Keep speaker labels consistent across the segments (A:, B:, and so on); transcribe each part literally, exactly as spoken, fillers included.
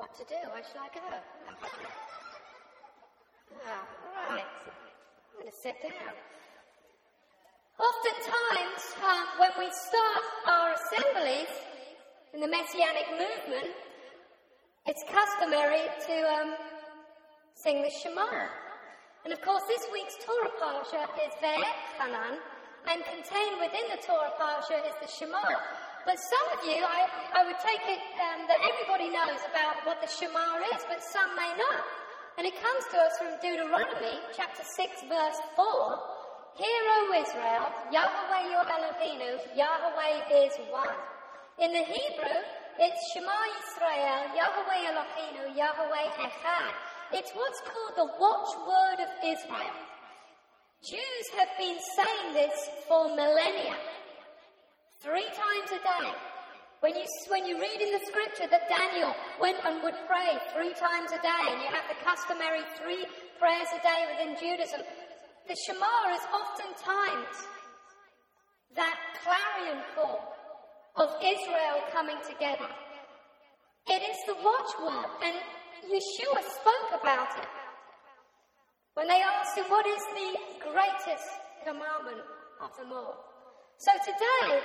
A: what to do. Where should I go? Ah, right. I'm going to sit down. Oftentimes, um, when we start our assemblies in the Messianic movement, it's customary to um, sing the Shema. And of course, this week's Torah Parsha is Ve'etchanan, and contained within the Torah Parsha is the Shema. But some of you, I, I would take it um, that everybody knows about what the Shema is, but some may not. And it comes to us from Deuteronomy, chapter six, verse four. Hear, O Israel, Yahweh your Eloheinu, Yahweh is one. In the Hebrew, it's Shema Yisrael, Yahweh Eloheinu, Yahweh Echad. It's what's called the watchword of Israel. Jews have been saying this for millennia. Three times a day. When you when you read in the scripture that Daniel went and would pray three times a day, and you have the customary three prayers a day within Judaism, the Shema is oftentimes that clarion call of Israel coming together. It is the watchword, and Yeshua spoke about it when they asked him, what is the greatest commandment of them all? So today,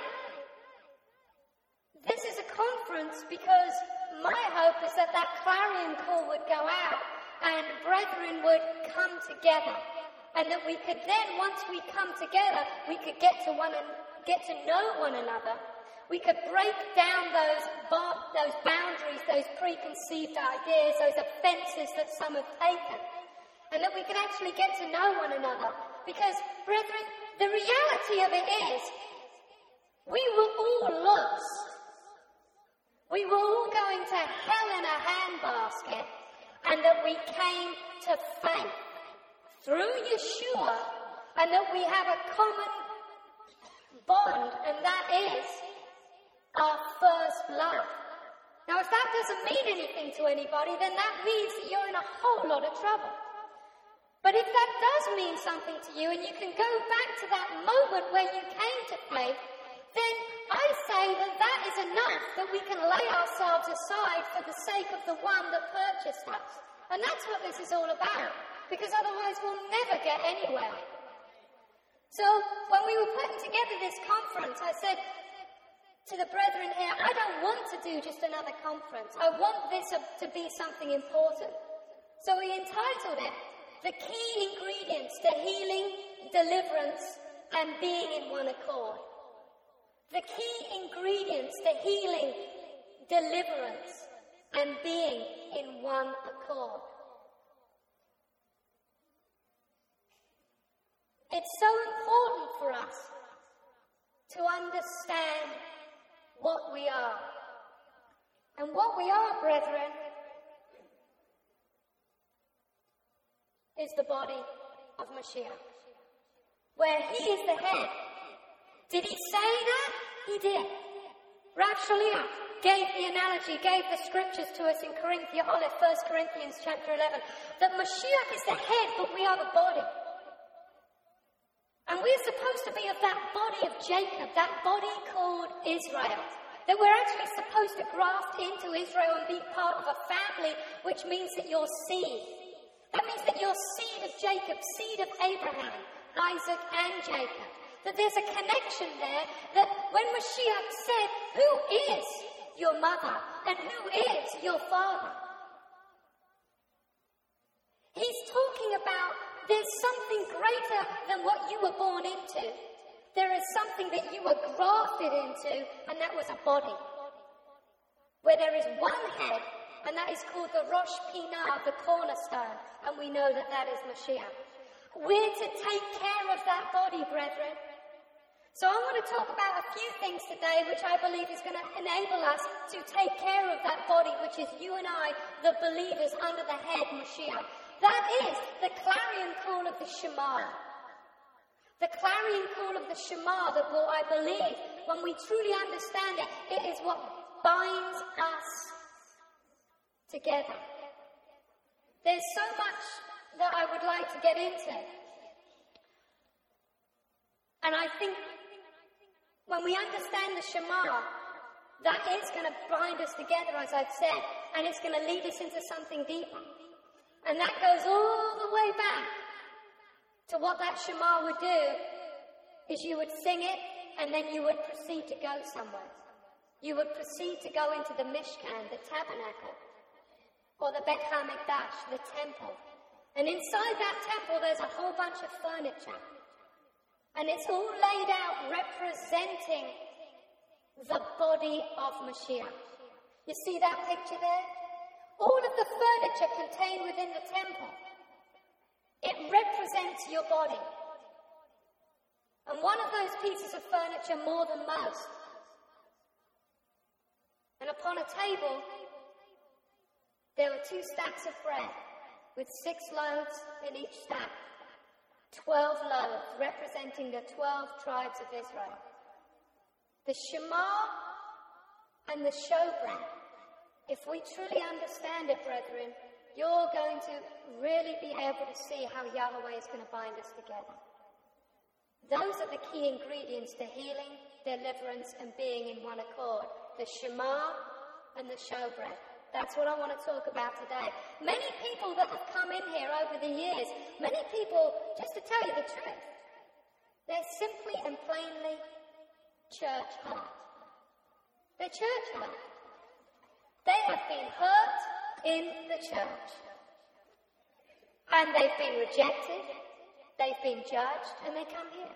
A: this is a conference because my hope is that that clarion call would go out and brethren would come together, and that we could then, once we come together, we could get to one and get to know one another. We could break down those bar- those boundaries, those preconceived ideas, those offences that some have taken, and that we could actually get to know one another. Because, brethren, the reality of it is, we were all lost. We were all going to hell in a handbasket, and that we came to faith through Yeshua, and that we have a common bond, and that is our first love. Now, if that doesn't mean anything to anybody, then that means that you're in a whole lot of trouble. But if that does mean something to you, and you can go back to that moment where you came to faith, then I say that that is enough, that we can lay ourselves aside for the sake of the one that purchased us. And that's what this is all about, because otherwise we'll never get anywhere. So when we were putting together this conference, I said to the brethren here, I don't want to do just another conference. I want this to be something important. So we entitled it, The Key Ingredients to Healing, Deliverance, and Being in One Accord. The key ingredients to healing, deliverance, and being in one accord. It's so important for us to understand what we are. And what we are, brethren, is the body of Mashiach, where he is the head. Did he say that? He did. Rav Shaliach gave the analogy, gave the scriptures to us in Corinthians, First Corinthians chapter eleven, that Mashiach is the head, but we are the body. And we're supposed to be of that body of Jacob, that body called Israel. That we're actually supposed to graft into Israel and be part of a family, which means that you're seed. That means that you're seed of Jacob, seed of Abraham, Isaac, and Jacob. That there's a connection there, that when Mashiach said, who is your mother and who is your father? He's talking about there's something greater than what you were born into. There is something that you were grafted into, and that was a body. Where there is one head, and that is called the Rosh Pinah, the cornerstone, and we know that that is Mashiach. We're to take care of that body, brethren. So I want to talk about a few things today which I believe is going to enable us to take care of that body, which is you and I, the believers under the head, Mashiach. That is the clarion call of the Shema. The clarion call of the Shema that will, I believe, when we truly understand it, it is what binds us together. There's so much that I would like to get into. And I think when we understand the Shema, that is going to bind us together, as I've said, and it's going to lead us into something deeper. And that goes all the way back to what that Shema would do, is you would sing it, and then you would proceed to go somewhere. You would proceed to go into the Mishkan, the tabernacle, or the Beit HaMikdash, the temple. And inside that temple, there's a whole bunch of furniture. And it's all laid out representing the body of Mashiach. You see that picture there? All of the furniture contained within the temple, it represents your body. And one of those pieces of furniture, more than most. And upon a table, there were two stacks of bread with six loaves in each stack. Twelve loaves representing the twelve tribes of Israel. The Shema and the showbread. If we truly understand it, brethren, you're going to really be able to see how Yahweh is going to bind us together. Those are the key ingredients to healing, deliverance, and being in one accord. The Shema and the showbread. That's what I want to talk about today. Many people that have come in here over the years, many people, just to tell you the truth, they're simply and plainly church hurt. They're church hurt. They have been hurt in the church. And they've been rejected, they've been judged, and they come here.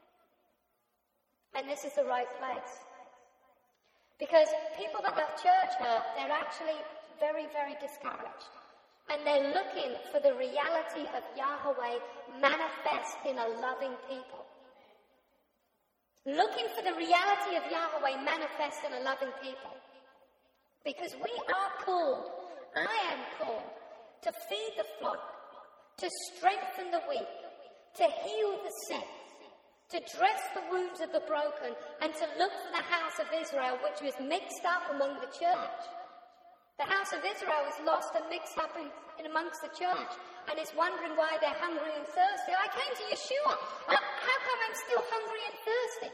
A: And this is the right place. Because people that have church hurt, they're actually very, very discouraged. And they're looking for the reality of Yahweh manifest in a loving people. Looking for the reality of Yahweh manifest in a loving people. Because we are called, I am called, to feed the flock, to strengthen the weak, to heal the sick, to dress the wounds of the broken, and to look for the house of Israel, which was mixed up among the church. The house of Israel was lost and mixed up in, in amongst the church, and is wondering why they're hungry and thirsty. I came to Yeshua. How come I'm still hungry and thirsty?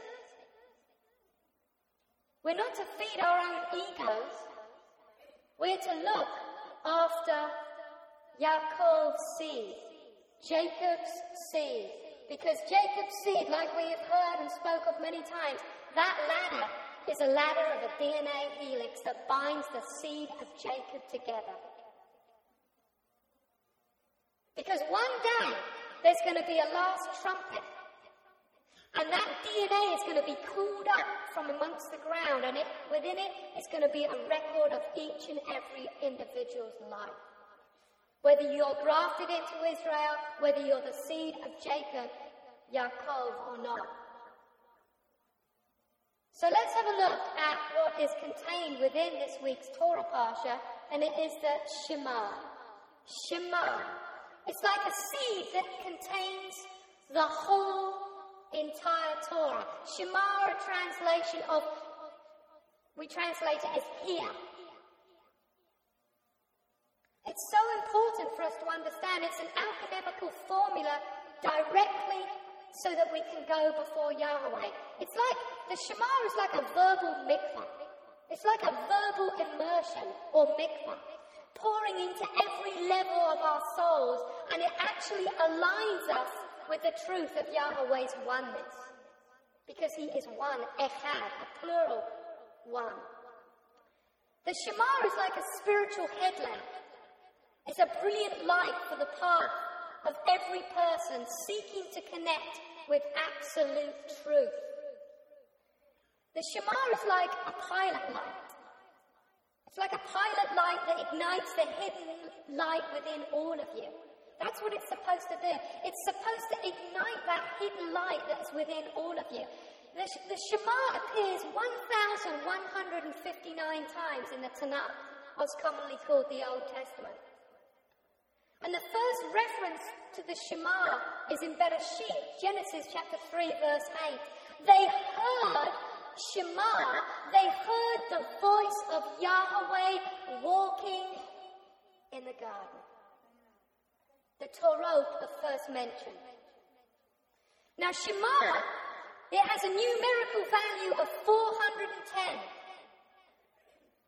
A: We're not to feed our own egos. We're to look after Yaakov's seed, Jacob's seed. Because Jacob's seed, like we have heard and spoke of many times, that ladder is a ladder of a D N A helix that binds the seed of Jacob together. Because one day, there's going to be a last trumpet. And that D N A is going to be called up from amongst the ground. And it, within it is going to be a record of each and every individual's life. Whether you're grafted into Israel, whether you're the seed of Jacob, Yaakov, or not. So let's have a look at what is contained within this week's Torah Parsha, and it is the Shema. Shema. It's like a seed that contains the whole entire Torah. Shema, a translation of, we translate it as hear. It's so important for us to understand. It's an alchemical formula directly so that we can go before Yahweh. It's like, the Shema is like a verbal mikvah. It's like a verbal immersion or mikvah, pouring into every level of our souls, and it actually aligns us with the truth of Yahweh's oneness. Because he is one, echad, a plural one. The Shema is like a spiritual headlamp. It's a brilliant light for the path of every person seeking to connect with absolute truth. The Shema is like a pilot light. It's like a pilot light that ignites the hidden light within all of you. That's what it's supposed to do. It's supposed to ignite that hidden light that's within all of you. The, the Shema appears one thousand one hundred fifty-nine times in the Tanakh, what's commonly called the Old Testament. And the first reference to the Shema is in Bereshit, Genesis chapter three, verse eight. They heard Shema, they heard the voice of Yahweh walking in the garden. The Torah of first mention. Now Shema, it has a numerical value of four hundred ten.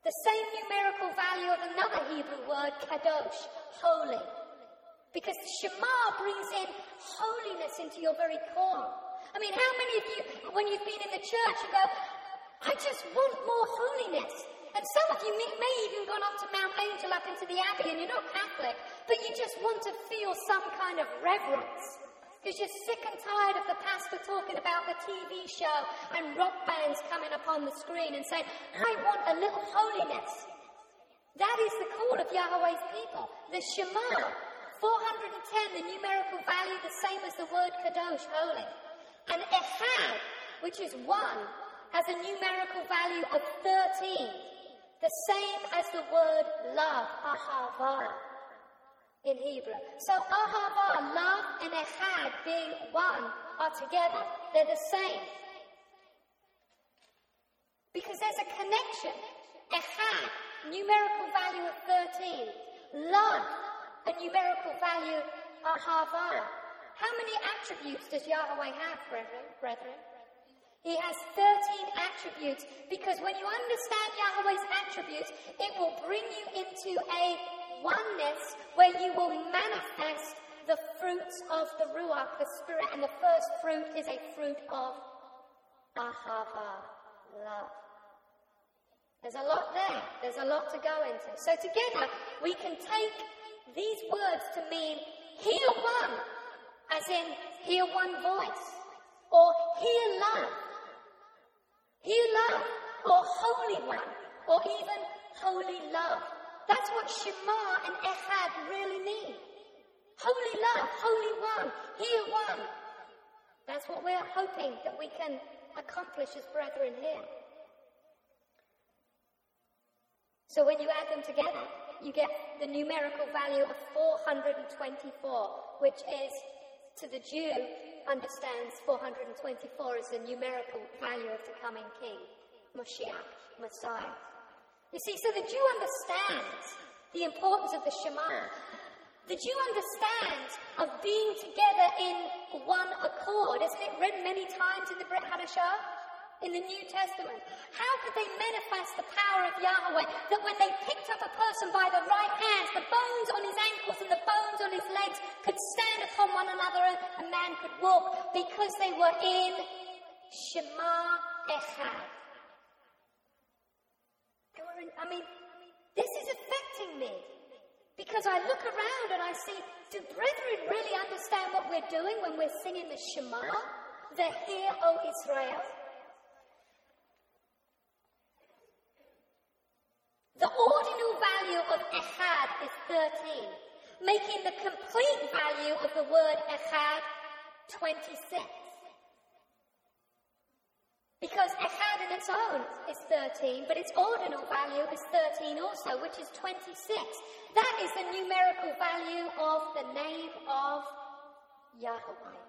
A: The same numerical value of another Hebrew word, kadosh, holy. Because the Shema brings in holiness into your very core. I mean, how many of you, when you've been in the church, you go, I just want more holiness. And some of you may, may even gone up to Mount Angel, up into the Abbey, and you're not Catholic, but you just want to feel some kind of reverence. Because you're sick and tired of the pastor talking about the T V show and rock bands coming up on the screen and saying, I want a little holiness. That is the call of Yahweh's people. The Shema, four hundred ten, the numerical value, the same as the word kadosh, holy. And Echad, which is one, has a numerical value of thirteen, the same as the word love, ahava, in Hebrew. So ahava, love, and echad, being one, are together. They're the same. Because there's a connection. Echad, numerical value of thirteen. Love, a numerical value, ahava. How many attributes does Yahweh have, brethren? He has thirteen attributes, because when you understand Yahweh's attributes, it will bring you into a oneness where you will manifest the fruits of the Ruach, the Spirit, and the first fruit is a fruit of ahava, love. There's a lot there. There's a lot to go into. So together, we can take these words to mean hear one, as in hear one voice, or hear love, hear love, or holy one, or even holy love. That's what Shema and Echad really mean. Holy love, holy one, hear one. That's what we're hoping that we can accomplish as brethren here. So when you add them together, you get the numerical value of four hundred twenty-four, which is, to the Jew, understands four hundred twenty-four as the numerical value of the coming King, Moshiach, Messiah. You see, so the Jew understands the importance of the Shema. The Jew understands of being together in one accord. Isn't it read many times in the Brit Hadashah? In the New Testament. How could they manifest the power of Yahweh that when they picked up a person by the right hands, the bones on his ankles and the bones on his legs could stand upon one another and a man could walk because they were in Shema Echad. They were in, I mean, this is affecting me because I look around and I see, do brethren really understand what we're doing when we're singing the Shema? The Hear, O Israel. The ordinal value of Echad is thirteen, making the complete value of the word Echad twenty-six. Because Echad in its own is thirteen, but its ordinal value is thirteen also, which is twenty-six. That is the numerical value of the name of Yahweh.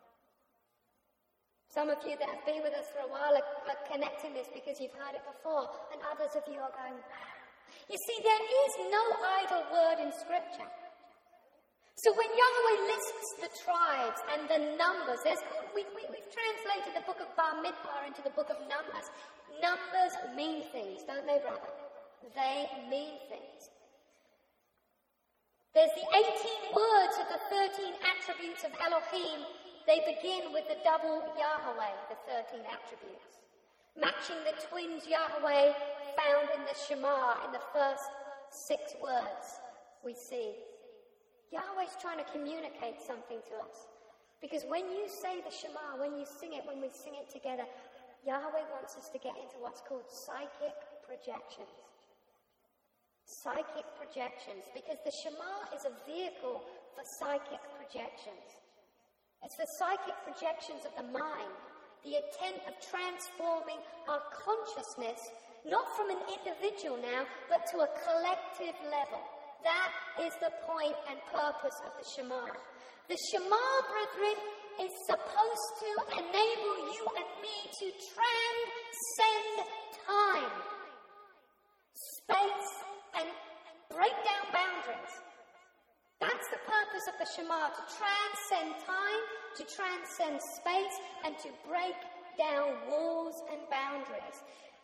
A: Some of you that have been with us for a while are, are connecting this because you've heard it before, and others of you are going, you see, there is no idle word in Scripture. So when Yahweh lists the tribes and the numbers, there's, we, we, we've translated the book of Bar Midbar into the book of Numbers. Numbers mean things, don't they, brother? They mean things. There's the eighteen words of the thirteen attributes of Elohim. They begin with the double Yahweh, the thirteen attributes, matching the twins Yahweh found in the Shema in the first six words we see. Yahweh's trying to communicate something to us. Because when you say the Shema, when you sing it, when we sing it together, Yahweh wants us to get into what's called psychic projections. Psychic projections. Because the Shema is a vehicle for psychic projections. It's the psychic projections of the mind. The intent of transforming our consciousness, not from an individual now, but to a collective level. That is the point and purpose of the Shema. The Shema, brethren, is supposed to enable you and me to transcend time, space, and break down boundaries. That's the purpose of the Shema, to transcend time, to transcend space, and to break down walls and boundaries.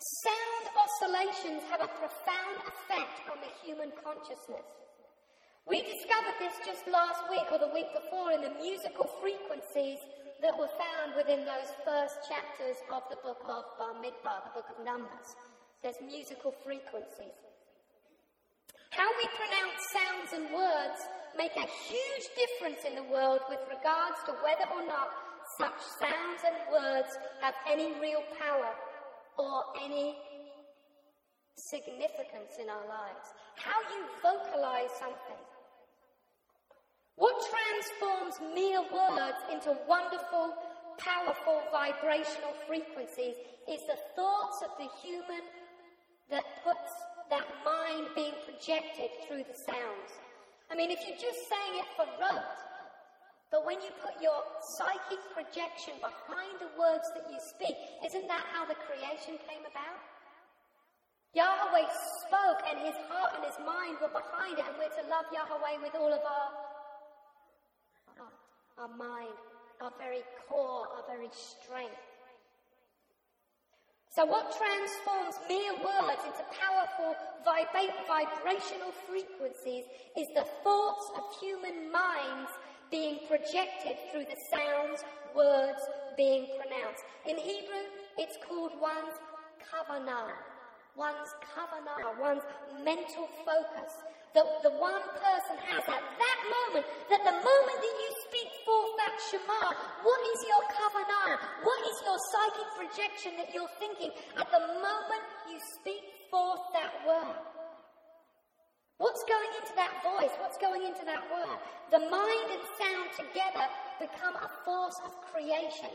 A: Sound oscillations have a profound effect on the human consciousness. We discovered this just last week or the week before in the musical frequencies that were found within those first chapters of the book of Bamidbar, the book of Numbers. There's musical frequencies. How we pronounce sounds and words make a huge difference in the world with regards to whether or not such sounds and words have any real power or any significance in our lives. How you vocalize something. What transforms mere words into wonderful, powerful vibrational frequencies is the thoughts of the human that puts that mind being projected through the sounds. I mean, if you're just saying it for rote, but when you put your psychic projection behind the words that you speak, isn't that how the creation came about? Yahweh spoke and his heart and his mind were behind it, and we're to love Yahweh with all of our Our mind, our very core, our very strength. So what transforms mere words into powerful vibra- vibrational frequencies is the thoughts of human minds being projected through the sounds, words being pronounced. In Hebrew, it's called one's kavanah, one's kavanah, one's mental focus. That the one person has at that moment, that the moment that you speak forth that Shema, what is your kavanah? What is your psychic projection that you're thinking at the moment you speak forth that word? What's going into that voice? What's going into that word? The mind and sound together become a force of creation.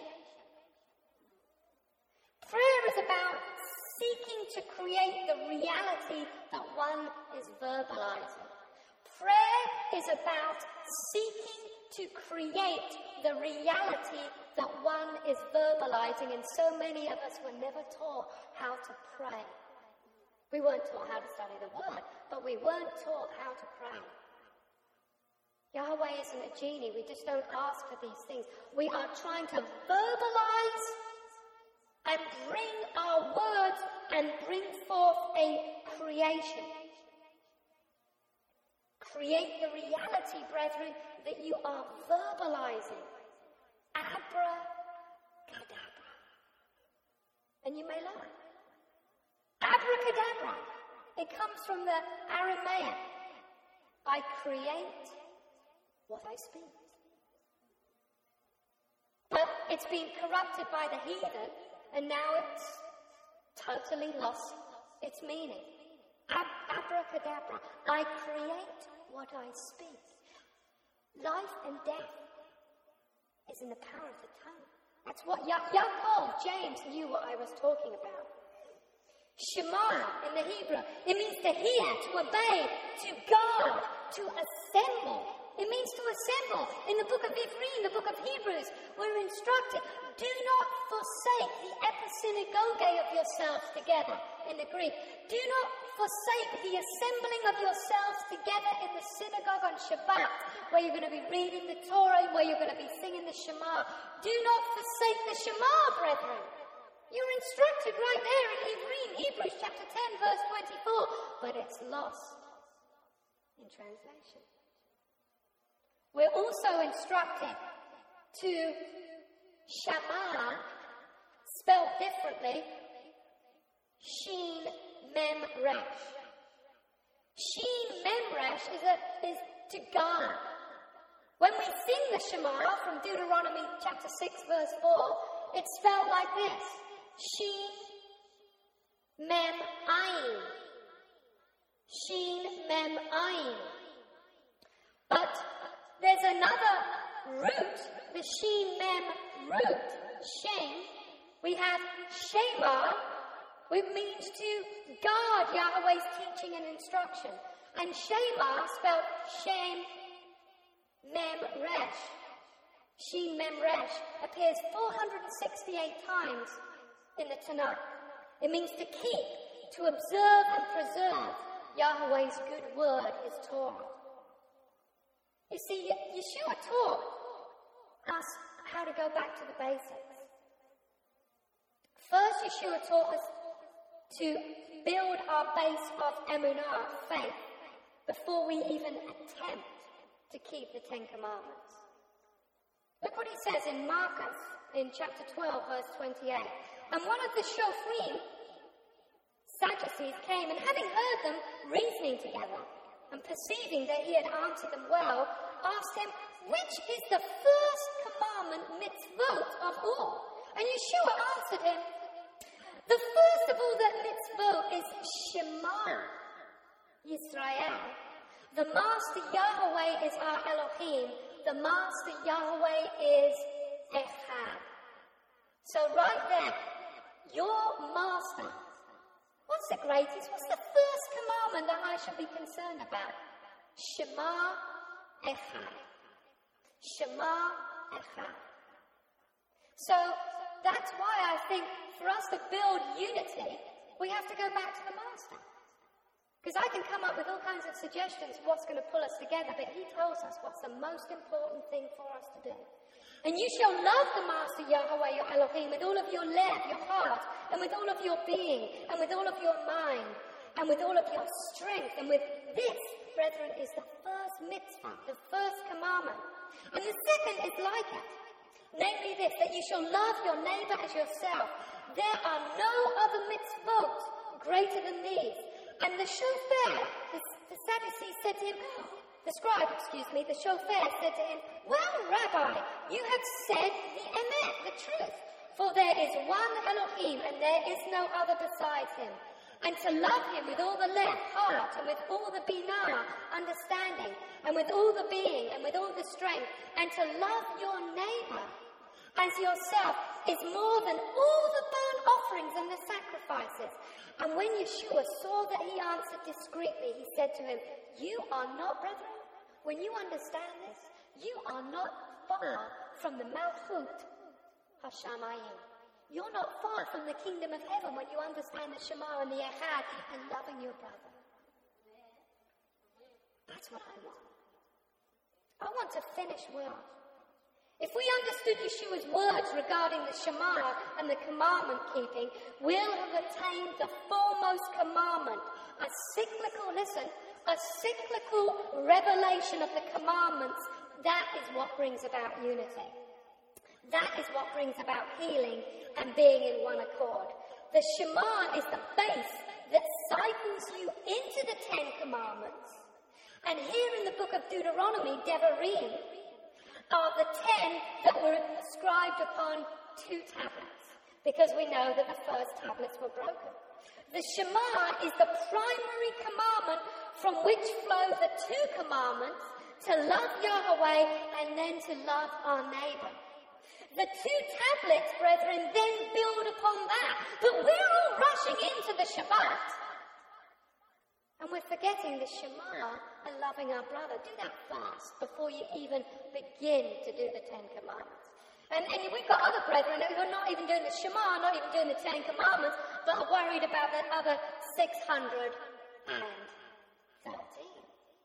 A: Prayer is about seeking to create the reality that one is verbalizing. Prayer is about seeking to create the reality that one is verbalizing, and so many of us were never taught how to pray. We weren't taught how to study the word, but we weren't taught how to pray. Yahweh isn't a genie. We just don't ask for these things. We are trying to verbalize and bring our words and bring forth a creation. Create the reality, brethren, that you are verbalizing. Abracadabra. And you may laugh. Abracadabra. It comes from the Aramaic. I create what I speak. But it's been corrupted by the heathen, and now it's totally lost its meaning. Ab- abracadabra. I create what I speak. Life and death is in the power of the tongue. That's what ya- Yaakov, James, knew what I was talking about. Shema in the Hebrew, it means to hear, to obey, to guard, to assemble. It means to assemble. In the book of Ivrim, the book of Hebrews, we're instructed, do not forsake the episynagoge of yourselves together, in the Greek. Do not forsake the assembling of yourselves together in the synagogue on Shabbat, where you're going to be reading the Torah, where you're going to be singing the Shema. Do not forsake the Shema, brethren. You're instructed right there in Ivrim, Hebrews chapter ten, verse twenty-four. But it's lost in translation. We're also instructed to Shema, spelled differently, Sheen Mem Resh. Sheen Mem Resh is, a, is to guard. When we sing the Shema from Deuteronomy chapter six, verse four, it's spelled like this. Sheen Mem Ayin. Sheen Mem Ayin. But there's another root, the Sheen Mem root, Shem. We have Shema, which means to guard Yahweh's teaching and instruction. And Shema, spelled Shem Mem Resh, Sheen Mem Resh, appears four hundred sixty-eight times in the Tanakh. It means to keep, to observe and preserve Yahweh's good word, his Torah. You see, Yeshua taught us how to go back to the basics. First, Yeshua taught us to build our base of emunah, faith, before we even attempt to keep the Ten Commandments. Look what he says in Marcus, in chapter twelve, verse twenty-eight. And one of the Shofrim, Sadducees, came, and having heard them reasoning together, and perceiving that he had answered them well, asked him, which is the first commandment, mitzvot, of all? And Yeshua answered him, the first of all that mitzvot is Shema Yisrael. The Master Yahweh is our Elohim. The Master Yahweh is Echad. So right there, your Master, what's the greatest? What's the first commandment that I should be concerned about? Shema Echad. Shema Echad. So that's why I think for us to build unity, we have to go back to the Master. Because I can come up with all kinds of suggestions of what's going to pull us together, but he tells us what's the most important thing for us to do. And you shall love the Master Yahweh, your Elohim, with all of your love, your heart, and with all of your being, and with all of your mind, and with all of your strength. And with this, brethren, is the first mitzvah, the first commandment. And the second is like it. Namely this, that you shall love your neighbor as yourself. There are no other mitzvot greater than these. And the shofar, the, the Sadducee said to him, the scribe, excuse me, the shofar said to him, well, Rabbi, you have said the emet, the truth. For there is one Elohim, and there is no other besides him. And to love him with all the left, heart, and with all the binah, understanding, and with all the being, and with all the strength, and to love your neighbor as yourself is more than all the burnt offerings and the sacrifices. And when Yeshua saw that he answered discreetly, he said to him, you are not, brethren, when you understand this, you are not far from the Malchut Hashamayim. You're not far from the kingdom of heaven when you understand the Shema and the Echad and loving your brother. That's what I want. I want to finish well. If we understood Yeshua's words regarding the Shema and the commandment keeping, we'll have attained the foremost commandment, a cyclical, listen, a cyclical revelation of the commandments. That is what brings about unity. That is what brings about healing and being in one accord. The Shema is the base that cycles you into the Ten Commandments. And here in the book of Deuteronomy, Devarim, are the ten that were inscribed upon two tablets, because we know that the first tablets were broken. The Shema is the primary commandment from which flow the two commandments to love Yahweh and then to love our neighbor. The two tablets, brethren, then build upon that. But we're all rushing into the Shabbat. And we're forgetting the Shema and loving our brother. Do that fast before you even begin to do the Ten Commandments. And, and we've got other brethren who are not even doing the Shema, not even doing the Ten Commandments, but are worried about the other six hundred thirteen.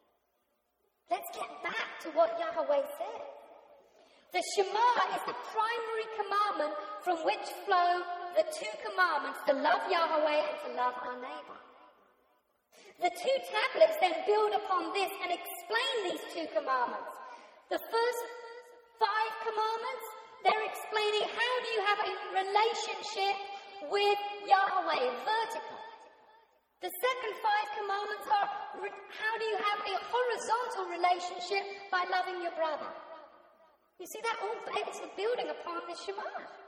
A: Let's get back to what Yahweh said. The Shema is the primary commandment from which flow the two commandments to love Yahweh and to love our neighbor. The two tablets then build upon this and explain these two commandments. The first five commandments, they're explaining how do you have a relationship with Yahweh, vertical. The second five commandments are how do you have a horizontal relationship by loving your brother. You see, that all is building upon the Shema.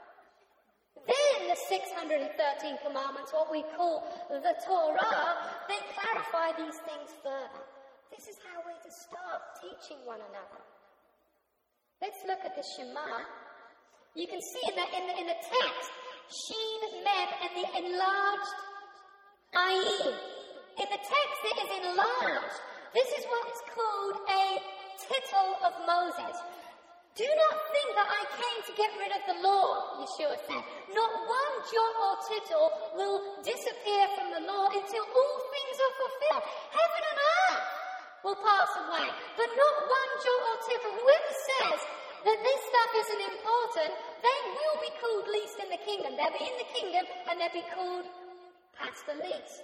A: Then the six hundred thirteen commandments, what we call the Torah, they clarify these things further. This is how we're to start teaching one another. Let's look at the Shema. You can see in the, in the, in the text, Shin, Mem, and the enlarged Ayin. In the text, it is enlarged. This is what's called a tittle of Moses. Do not think that I came to get rid of the law, Yeshua said. Not one jot or tittle will disappear from the law until all things are fulfilled. Heaven and earth will pass away, but not one jot or tittle. Whoever says that this stuff isn't important, they will be called least in the kingdom. They'll be in the kingdom and they'll be called That's the least.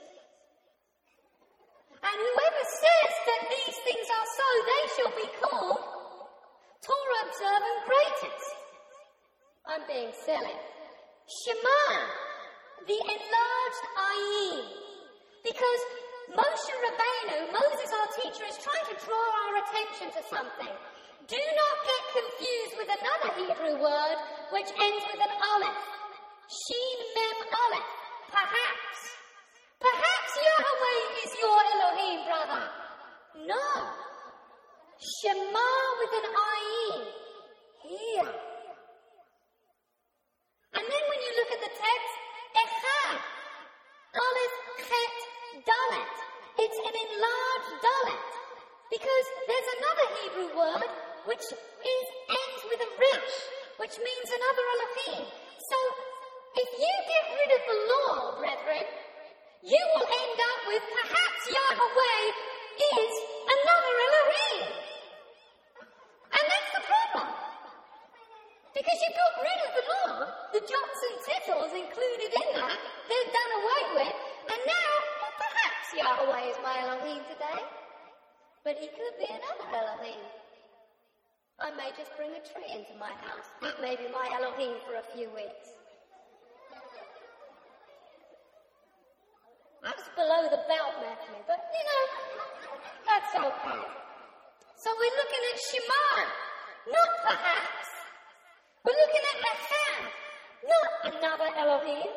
A: And whoever says that these things are so, they shall be called Torah observant greatest. I'm being silly. Shema, the enlarged ayin. Because Moshe Rabbeinu, Moses our teacher, is trying to draw our attention to something. Do not get confused with another Hebrew word which ends with an aleph. Shin mem aleph. Perhaps. Perhaps Yahweh is your Elohim, brother. No. Shema with an ayin. Here. And then when you look at the text, echad. Aleph, chet, dalet. It's an enlarged dalet. Because there's another Hebrew word which is ends with a resh, which means another Elohim. So, if you get rid of the law, brethren, you will end up with perhaps Yahweh is another Elohim. And that's the problem. Because you got rid of the law, the jots and tittles included in that, they're done away with, and now, well, perhaps Yahweh is my Elohim today. But he could be another Elohim. I may just bring a tree into my house. It may be my Elohim for a few weeks. That's below the belt method, but you know, that's okay. So we're looking at Shema, not perhaps. We're looking at Echad, not another Elohim.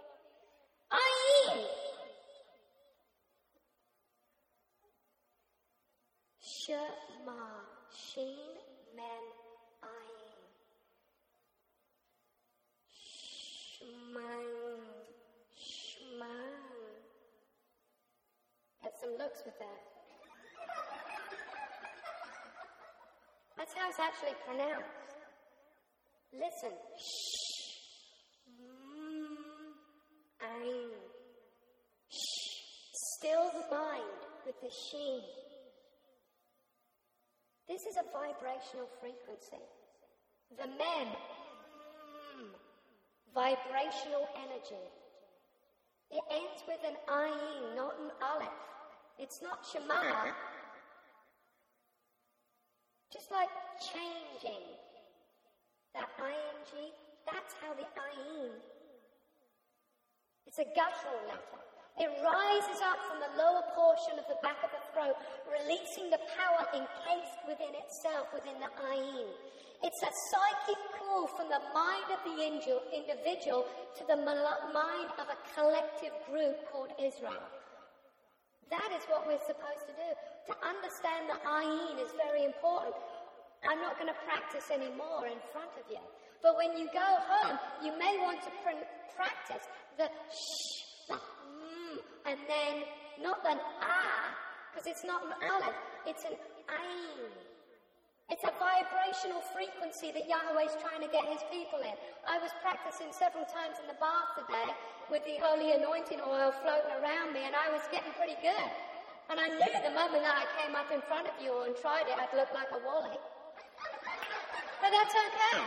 A: Ayin. Shema, Shin, Mem, Ayin. Shema, Shema. Get some looks with that. That's how it's actually pronounced. Listen. Shh. Mm, Ayin. Shh. Still the mind with the sheen. This is a vibrational frequency. The mem, mm, vibrational energy. It ends with an ayin, not an aleph. It's not Shema. Just like changing. That ing, that's how the ayin. It's a guttural letter. It rises up from the lower portion of the back of the throat, releasing the power encased within itself, within the ayin. It's a psychic call from the mind of the individual to the mind of a collective group called Israel. That is what we're supposed to do. To understand the ayin is very important. I'm not going to practice anymore in front of you. But when you go home, you may want to pr- practice the shh, the mm, and then not an ah, because it's not an aleph, it's an ayin. It's a vibrational frequency that Yahweh's trying to get his people in. I was practicing several times in the bath today with the holy anointing oil floating around me, and I was getting pretty good. And I knew the moment that I came up in front of you and tried it, I'd look like a wally. But that's okay.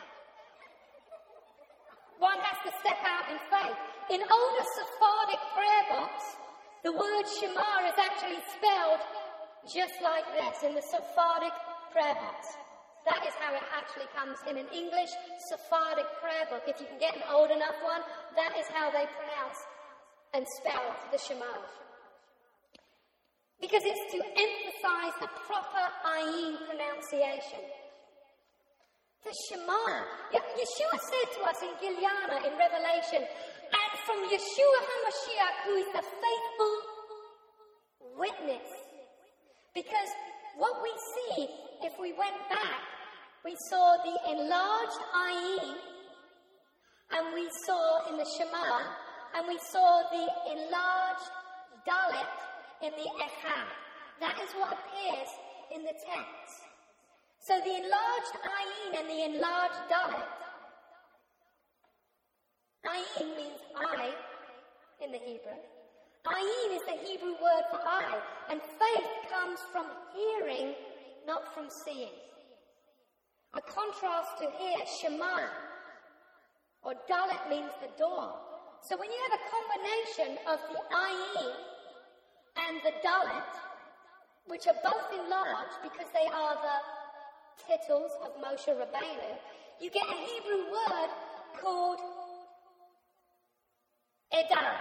A: One has to step out in faith. In older Sephardic prayer books, the word Shema is actually spelled just like this in the Sephardic prayer books. That is how it actually comes in an English Sephardic prayer book. If you can get an old enough one, that is how they pronounce and spell the Shema. Because it's to emphasize the proper ayin pronunciation. The Shema. Yeshua said to us in Gilyana in Revelation, and from Yeshua HaMashiach, who is the faithful witness. Because what we see, if we went back, we saw the enlarged ayin, and we saw in the Shema, and we saw the enlarged dalet in the echad. That is what appears in the text. So the enlarged ayin and the enlarged dalet. Ayin means I in the Hebrew. Ayin is the Hebrew word for I, and faith comes from hearing, not from seeing. A contrast to here, Shema, or dalet means the door. So when you have a combination of the ayin and the dalet, which are both enlarged because they are the titles of Moshe Rabbeinu, you get a Hebrew word called edah.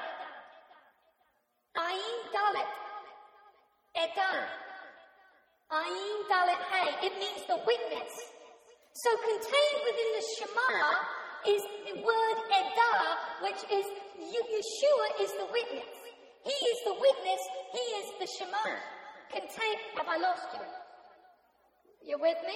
A: Ayin dalet. Edah. Ayin dalet hey. It means the witness. So contained within the Shema is the word edah, which is Yeshua is the witness. He is the witness. He is the Shema. Contained. Have I lost you? You with me?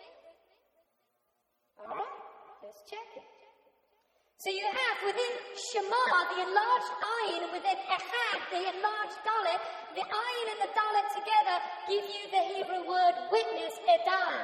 A: All right. Let's check it. So you have within Shema the enlarged ayin, and within Echad the enlarged dalet. The ayin and the dalet together give you the Hebrew word witness, edah.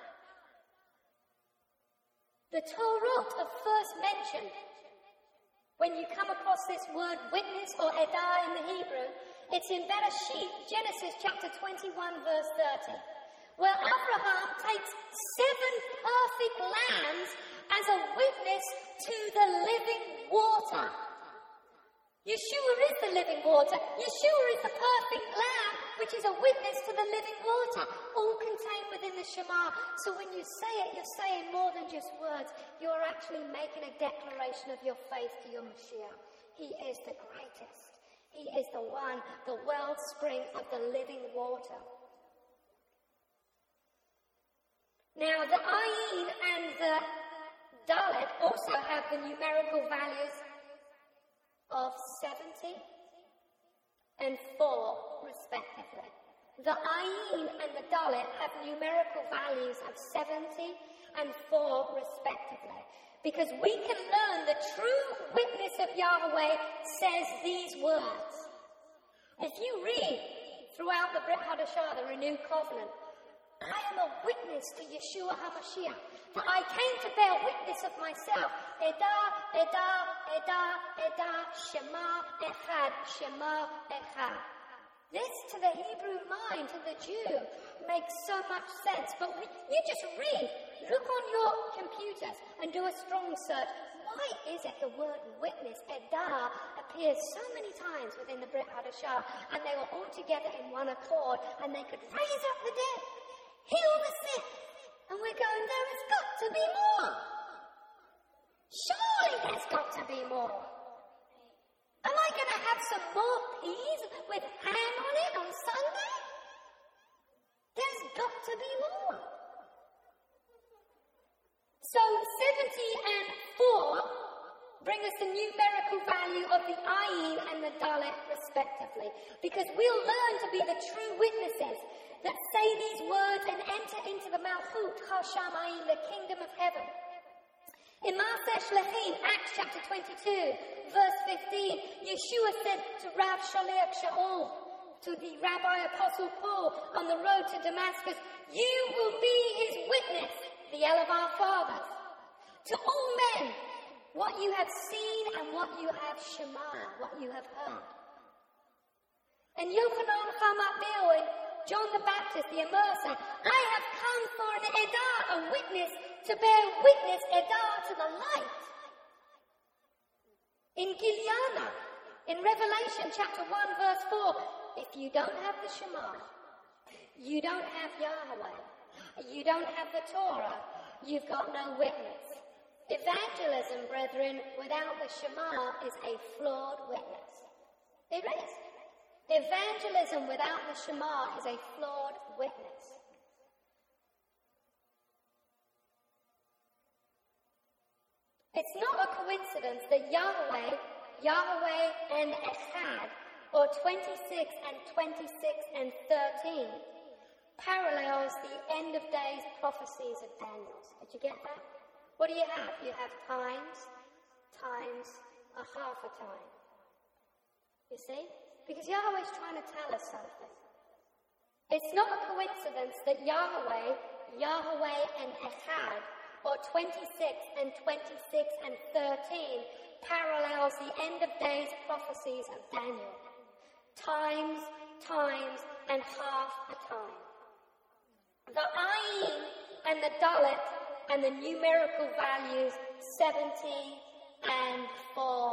A: The Torah of first mention, when you come across this word witness or edah in the Hebrew, it's in Bereshit, Genesis chapter twenty-one, verse thirty, where Abraham takes seven perfect lambs as a witness to the living water. Yeshua is the living water. Yeshua is the perfect lamb, which is a witness to the living water, all contained within the Shema. So when you say it, you're saying more than just words. You're actually making a declaration of your faith to your Mashiach. He is the greatest. He is the one, the wellspring of the living water. Now, the ayin and the dalet also have the numerical values of seventy and four, respectively. The ayin and the dalet have numerical values of seventy and four, respectively. Because we can learn the true witness of Yahweh says these words. If you read throughout the Brit Hadashah, the Renewed Covenant, I am a witness to Yeshua HaMashiach. For I came to bear witness of myself. Edah, Edah, Edah, Edah, Shema Echad, Shema Echad. This, to the Hebrew mind, to the Jew, makes so much sense. But we, you just read, look on your computers and do a strong search. Why is it the word witness, Edah, appears so many times within the Brit Hadashah, and they were all together in one accord, and they could raise up the dead, heal the sick, and we're going, there has got to be more. Surely there's got to be more. Am I going to have some more peas with ham on it on Sunday? There's got to be more. So seventy and four bring us the numerical value of the ayin and the dalet respectively, because we'll learn to be the true witnesses that say these words and enter into the Malchut HaShamayim, the kingdom of heaven. In Maaseh Shlachim, Acts chapter twenty-two, verse fifteen, Yeshua said to Rav Shaliach Shaul, to the Rabbi Apostle Paul, on the road to Damascus, you will be his witness, the El of our fathers, to all men, what you have seen and what you have shema, what you have heard. And Yochanan HaMatbil and John the Baptist, the immerser, I have come for an edah, a witness, to bear witness, edah, to the light. In Gilead, in Revelation chapter one, verse four, if you don't have the Shema, you don't have Yahweh, you don't have the Torah, you've got no witness. Evangelism, brethren, without the Shema is a flawed witness. It is. Evangelism without the Shema is a flawed witness. It's not a coincidence that Yahweh, Yahweh and Echad, or twenty-six and twenty-six and thirteen, parallels the end of days prophecies of Daniel. Did you get that? What do you have? You have times, times, a half a time. You see? Because Yahweh's trying to tell us something. It's not a coincidence that Yahweh, Yahweh and Echad, or twenty-six and twenty-six and thirteen, parallels the end of days prophecies of Daniel. Times, times, and half a time. The ayin and the dalet and the numerical values seventy and four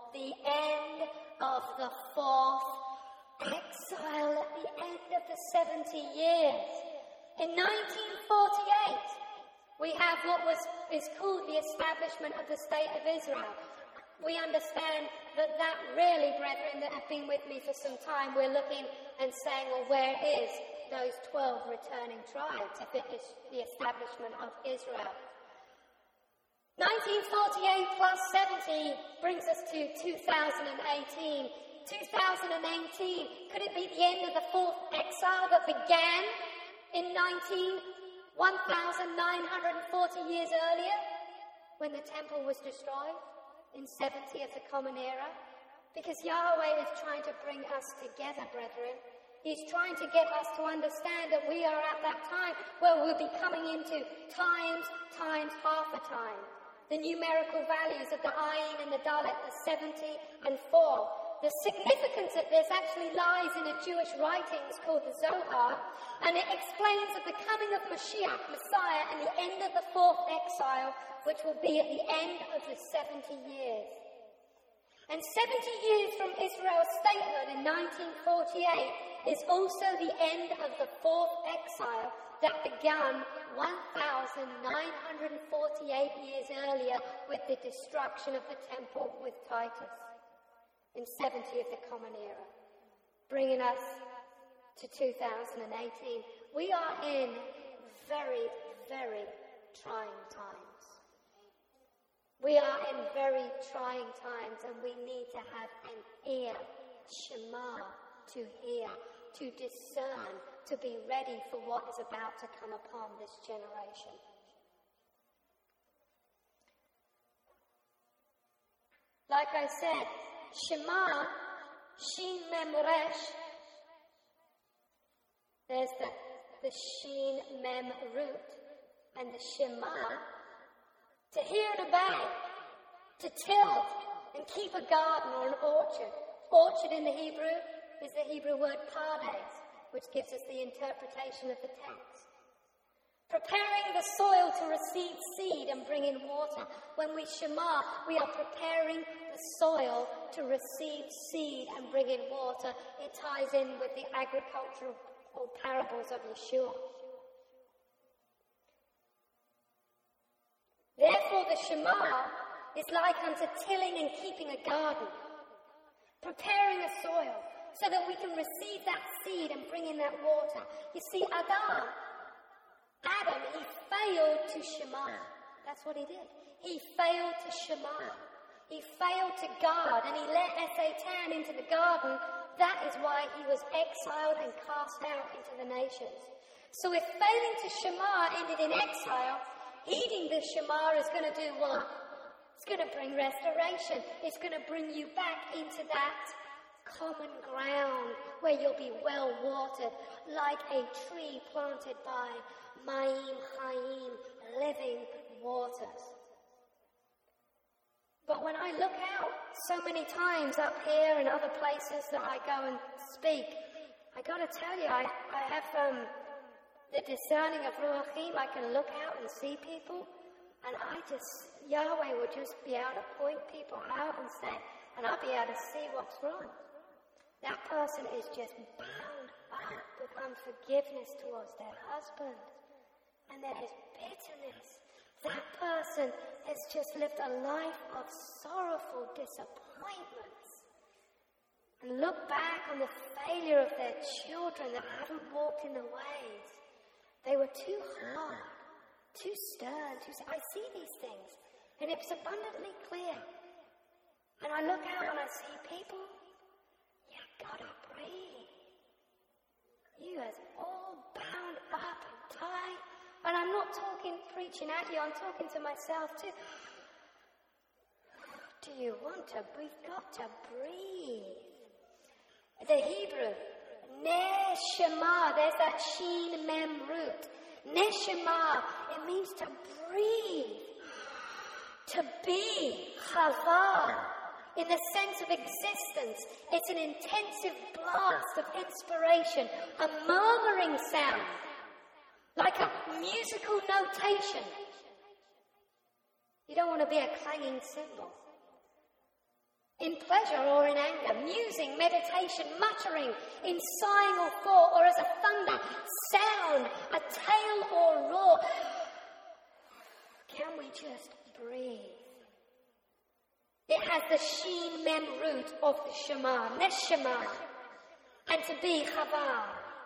A: the end of the fourth exile, at the end of the seventy years. In nineteen forty-eight, we have what was is called the establishment of the State of Israel. We understand that that really, brethren, that have been with me for some time, we're looking and saying, well, where is those twelve returning tribes if it is the establishment of Israel? nineteen forty-eight plus seventy brings us to two thousand eighteen. two thousand eighteen, could it be the end of the fourth exile that began in nineteen, one thousand nine hundred forty years earlier, when the temple was destroyed in seventy of the Common Era? Because Yahweh is trying to bring us together, brethren. He's trying to get us to understand that we are at that time where we'll be coming into times, times, half a time. The numerical values of the Ayin and the Dalet are seventy and four. The significance of this actually lies in a Jewish writings called the Zohar, and it explains of the coming of Mashiach, Messiah, and the end of the fourth exile, which will be at the end of the seventy years. And seventy years from Israel's statehood in nineteen forty-eight is also the end of the fourth exile that began one thousand nine hundred forty-eight years earlier with the destruction of the temple with Titus in seventy of the Common Era, bringing us to two thousand eighteen. We are in very, very trying times. We are in very trying times, and we need to have an ear, Shema, to hear, to discern, to be ready for what is about to come upon this generation. Like I said, Shema, Shin Mem Resh. There's the, the Shin Mem root and the Shema. To hear and obey, to till and keep a garden or an orchard. Orchard in the Hebrew is the Hebrew word pardes, which gives us the interpretation of the text. Preparing the soil to receive seed and bring in water. When we Shema, we are preparing the soil to receive seed and bring in water. It ties in with the agricultural parables of Yeshua. Therefore, the Shema is like unto tilling and keeping a garden, preparing a soil so that we can receive that seed and bring in that water. You see, Adam, Adam, he failed to Shema. That's what he did. He failed to Shema. He failed to guard, and he let Satan into the garden. That is why he was exiled and cast out into the nations. So if failing to Shema ended in exile, heeding the Shema is going to do what? It's going to bring restoration. It's going to bring you back into that common ground where you'll be well watered, like a tree planted by Ma'im Chaim, living waters. But when I look out so many times up here and other places that I go and speak, I got to tell you, I, I have um, the discerning of Ruachim. I can look out and see people, and I just, Yahweh would just be able to point people out and say, and I'll be able to see what's wrong. That person is just bound up with unforgiveness towards their husband, and there is bitterness. That person has just lived a life of sorrowful disappointments, and look back on the failure of their children that haven't walked in the ways. They were too hard, too stern, too... I see these things, and it's abundantly clear. And I look out and I see people, you gotta breathe. You guys all bound up and tight. And I'm not talking, preaching at you, I'm talking to myself too. Do you want to? We've got to breathe. The Hebrew, neshama, there's that sheen mem root. Neshama, it means to breathe, to be, chava, in the sense of existence. It's an intensive blast of inspiration, a murmuring sound, like a musical notation. You don't want to be a clanging cymbal. in pleasure or in anger, musing, meditation, muttering, in sighing or thought, or as a thunder, sound, a tail or roar. Can we just breathe? It has the sheen mem root of the Shema, neshama, and to be chava.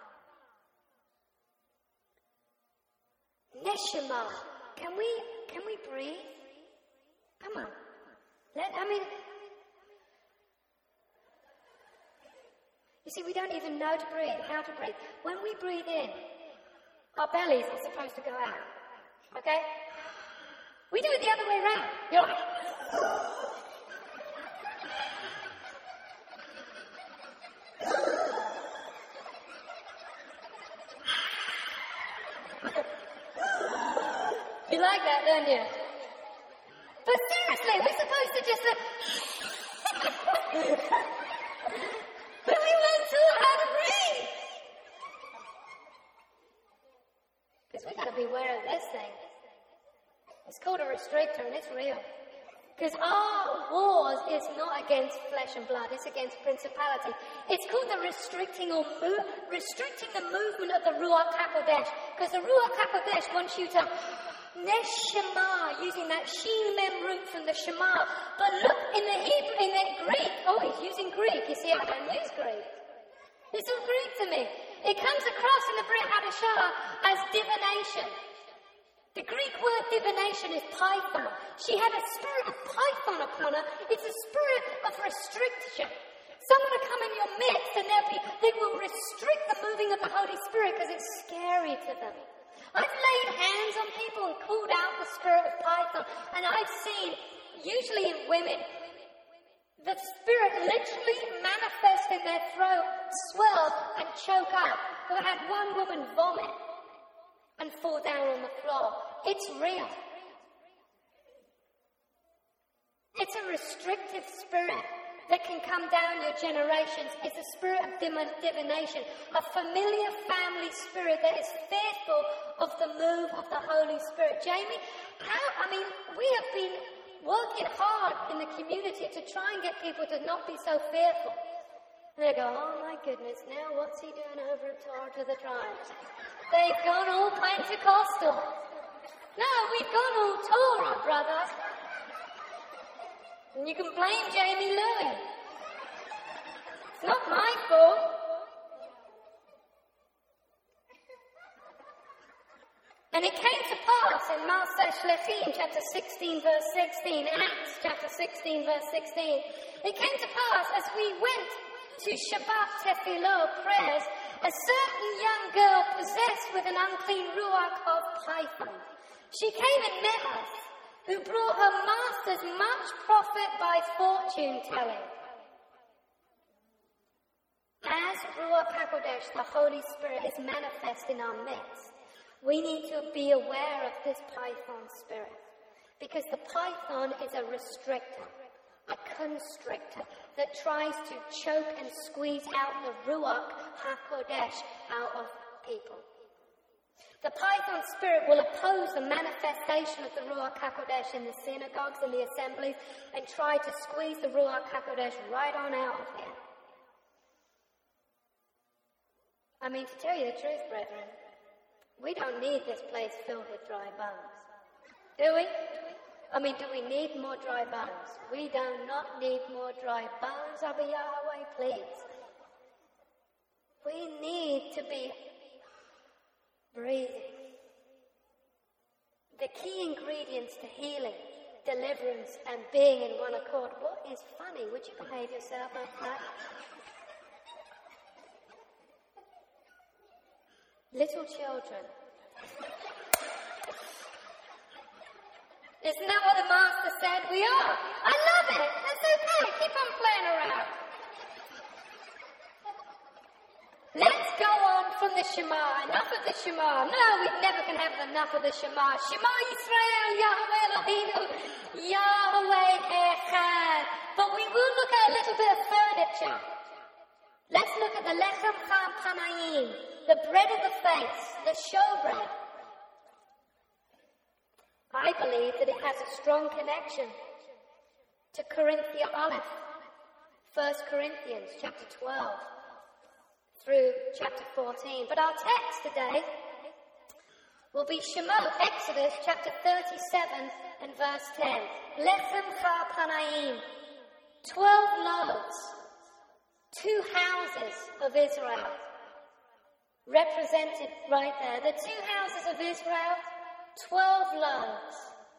A: Neshama. Can we can we breathe? Come on. Let I mean you see, we don't even know to breathe, how to breathe. When we breathe in, our bellies are supposed to go out. Okay? We do it the other way around. You're like, you like that, don't you? But seriously, we're supposed to just... Uh... but we weren't taught how to breathe. Because we've got to be aware of this thing. It's called a restrictor, and it's real. Because our wars is not against flesh and blood, it's against principality. It's called the restricting or mo- restricting the movement of the Ruach HaKodesh. Because the Ruach HaKodesh wants you to neshama, using that sheen mem root from the Shema. But look, in the Hebrew, in the Greek, oh, he's using Greek. You see, I don't use Greek. It's all Greek to me. It comes across in the Brit Hadashah as divination. The Greek word divination is python. She had a spirit of python upon her. It's a spirit of restriction. Someone will come in your midst and they'll be, they will restrict the moving of the Holy Spirit because it's scary to them. I've laid hands on people and called out the spirit of python, and I've seen, usually in women, the spirit literally manifest in their throat, swell and choke up. I've had one woman vomit and fall down on the floor. It's real. It's a restrictive spirit that can come down your generations. It's a spirit of divination, a familiar family spirit that is fearful of the move of the Holy Spirit. Jamie, how, I mean, we have been working hard in the community to try and get people to not be so fearful. And they go, oh my goodness, now what's he doing over at Torah to the Tribes? They've gone all Pentecostal. No, we've gone all Torah, brother. And you can blame Jamie Louis. It's not my fault. And it came to pass in Maaseh Shlechim, chapter sixteen, verse sixteen, Acts, chapter sixteen, verse sixteen. It came to pass as we went to Shabbat Tefillah prayers, a certain young girl possessed with an unclean ruach of python. She came and met us, who brought her masters much profit by fortune telling. As Ruach HaKodesh, the Holy Spirit, is manifest in our midst, we need to be aware of this python spirit. Because the python is a restrictor, a constrictor that tries to choke and squeeze out the Ruach HaKodesh out of people. The python spirit will oppose the manifestation of the Ruach HaKodesh in the synagogues and the assemblies and try to squeeze the Ruach HaKodesh right on out of here. I mean, to tell you the truth, brethren, we don't need this place filled with dry bones. Do we? I mean, do we need more dry bones? We do not need more dry bones, Abba Yahweh, please. We need to be breathing. The key ingredients to healing, deliverance, and being in one accord. What is funny? Would you behave yourself like that? Little children. Isn't that what the Master said? We are. I love it. That's okay. Keep on playing around. Let's go on from the Shema. Enough of the Shema. No, we never can have enough of the Shema. Shema Yisrael, Yahweh Eloheinu, Yahweh Echad. But we will look at a little bit of furniture. Let's look at the Lechem Panayim, the bread of the face, the showbread. I believe that it has a strong connection to Corinthia Aleph, First Corinthians chapter twelve through chapter fourteen. But our text today will be Shemot, Exodus chapter thirty-seven and verse ten. Lechem Chapanaim, twelve loaves, two houses of Israel. Represented right there. The two houses of Israel, twelve loaves.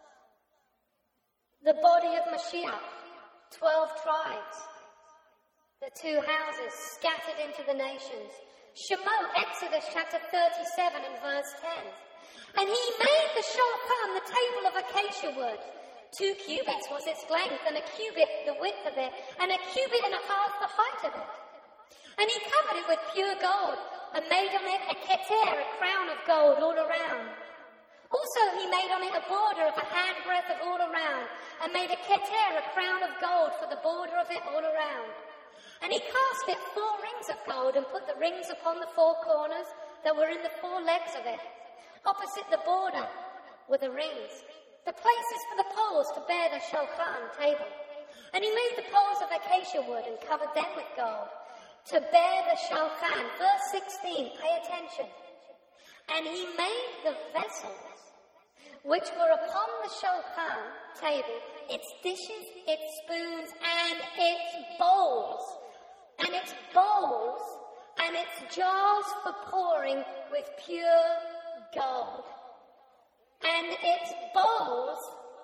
A: The body of Mashiach, twelve tribes. The two houses scattered into the nations. Shemot, Exodus chapter thirty-seven and verse ten. And he made the shulchan, the table of acacia wood. Two cubits was its length, and a cubit the width of it, and a cubit and a half the height of it. And he covered it with pure gold, and made on it a keter, a crown of gold all around. Also he made on it a border of a handbreadth of all around, and made a keter, a crown of gold, for the border of it all around. And he cast it four rings of gold, and put the rings upon the four corners that were in the four legs of it. Opposite the border were the rings, the places for the poles to bear the shulchan table. And he made the poles of acacia wood, and covered them with gold, to bear the shulchan. Verse sixteen, pay attention. And he made the vessels which were upon the shulchan table, its dishes, its spoons, and its bowls, and its bowls, and its jars for pouring with pure gold. And its bowls,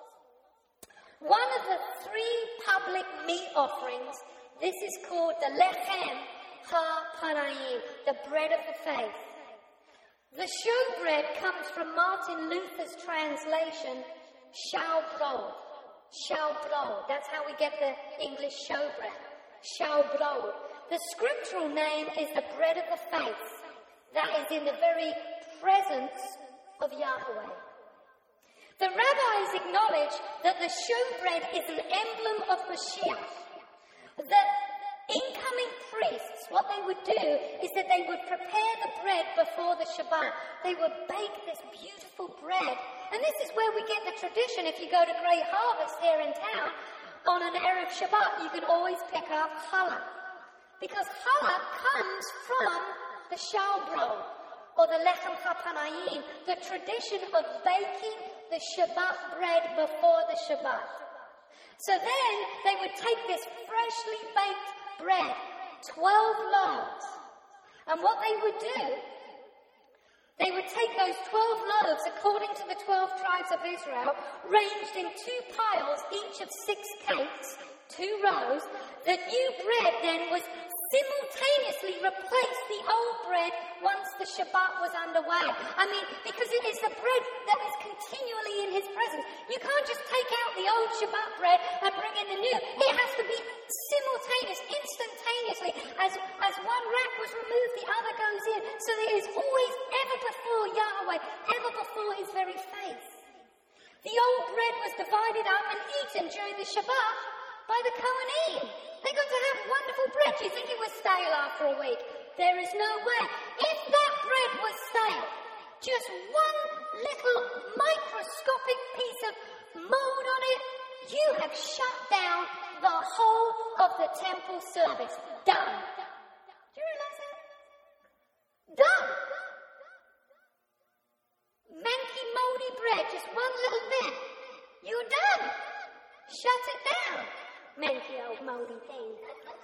A: one of the three public meat offerings, this is called the Lechem HaPanaim, the bread of the faith. The showbread comes from Martin Luther's translation, Shaubrod. Shaubrod. That's how we get the English showbread. Shaubrod. The scriptural name is the bread of the faith. That is in the very presence of Yahweh. The rabbis acknowledge that the showbread is an emblem of Mashiach. The incoming priests, what they would do is that they would prepare the bread before the Shabbat. They would bake this beautiful bread. And this is where we get the tradition. If you go to Great Harvest here in town, on an Erev Shabbat, you can always pick up challah. Because challah comes from the shaubrod, or the lechem hapanaim, the tradition of baking the Shabbat bread before the Shabbat. So then they would take this freshly baked bread, twelve loaves, and what they would do, they would take those twelve loaves according to the twelve tribes of Israel, ranged in two piles, each of six cakes, two rows. The new bread then was simultaneously replaced the old bread once the Shabbat was underway. I mean, because it is the bread that is continually in his presence. You can't just take out the old Shabbat bread and bring in the new. It has to be simultaneous, instantaneously. As, as one rack was removed, the other goes in. So that it is always ever before Yahweh, ever before his very face. The old bread was divided up and eaten during the Shabbat by the Kohanim. They got to have wonderful bread. Do you think it was stale after a week? There is no way. If that bread was stale, just one little microscopic piece of mold on it, you have shut down the whole of the temple service. Done. Do you realize that? Done. Manky, moldy bread, just one little bit. You're done. Shut it down. Manky old moldy thing.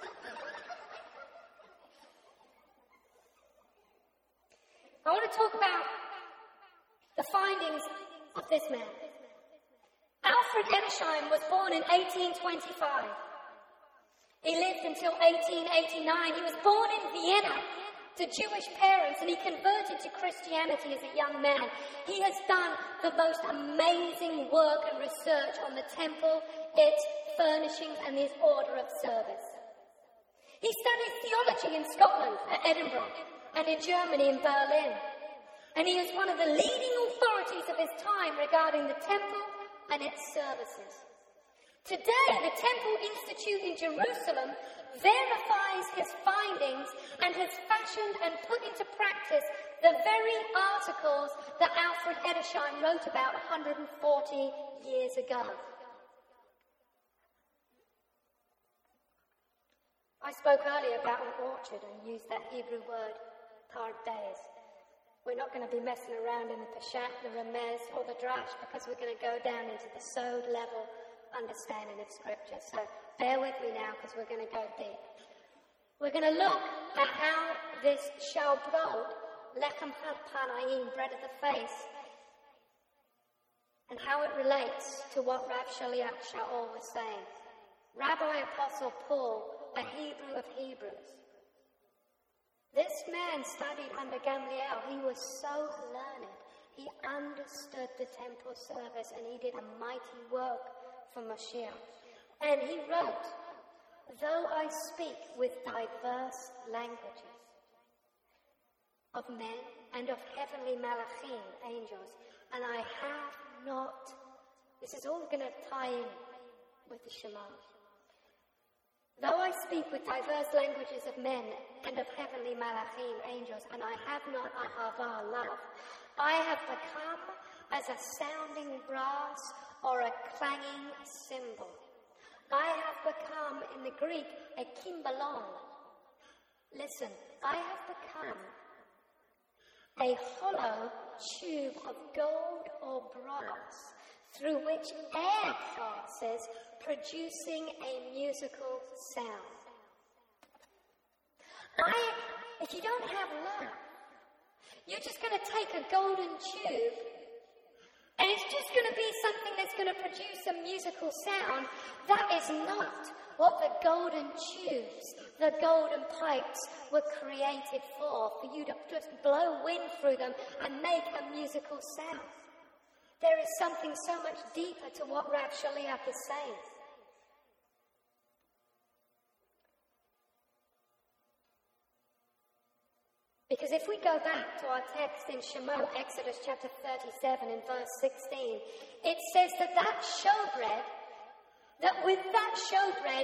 A: I want to talk about the findings of this man. Alfred Edersheim was born in eighteen twenty-five. He lived until eighteen eighty-nine. He was born in Vienna to Jewish parents, and he converted to Christianity as a young man. He has done the most amazing work and research on the temple, its furnishings, and his order of service. He studied theology in Scotland, at Edinburgh, and in Germany, in Berlin. And he is one of the leading authorities of his time regarding the temple and its services. Today, the Temple Institute in Jerusalem verifies his findings and has fashioned and put into practice the very articles that Alfred Edersheim wrote about one hundred forty years ago. I spoke earlier about an orchard and used that Hebrew word, pardes. We're not going to be messing around in the Peshat, the Remez, or the Drash, because we're going to go down into the Sod level understanding of Scripture. So bear with me now, because we're going to go deep. We're going to look at how this Shalbrod, Lechem Panayim, bread of the face, and how it relates to what Rav Shaliach Shaul was saying. Rabbi Apostle Paul, a Hebrew of Hebrews. This man studied under Gamliel. He was so learned. He understood the temple service and he did a mighty work for Mashiach. And he wrote, though I speak with diverse languages of men and of heavenly malachim, angels, and I have not, this is all going to tie in with the Shema. Though I speak with diverse languages of men and of heavenly malachim, angels, and I have not ahava, love, I have become as a sounding brass or a clanging cymbal. I have become, in the Greek, a kimbalon. Listen, I have become a hollow tube of gold or brass through which air passes, producing a musical sound. I, if you don't have love, you're just going to take a golden tube and it's just going to be something that's going to produce a musical sound. That is not what the golden tubes, the golden pipes were created for, for you to just blow wind through them and make a musical sound. There is something so much deeper to what Rav Shaliach is saying. Because if we go back to our text in Shemot, Exodus chapter thirty-seven and verse sixteen, it says that that showbread, that with that showbread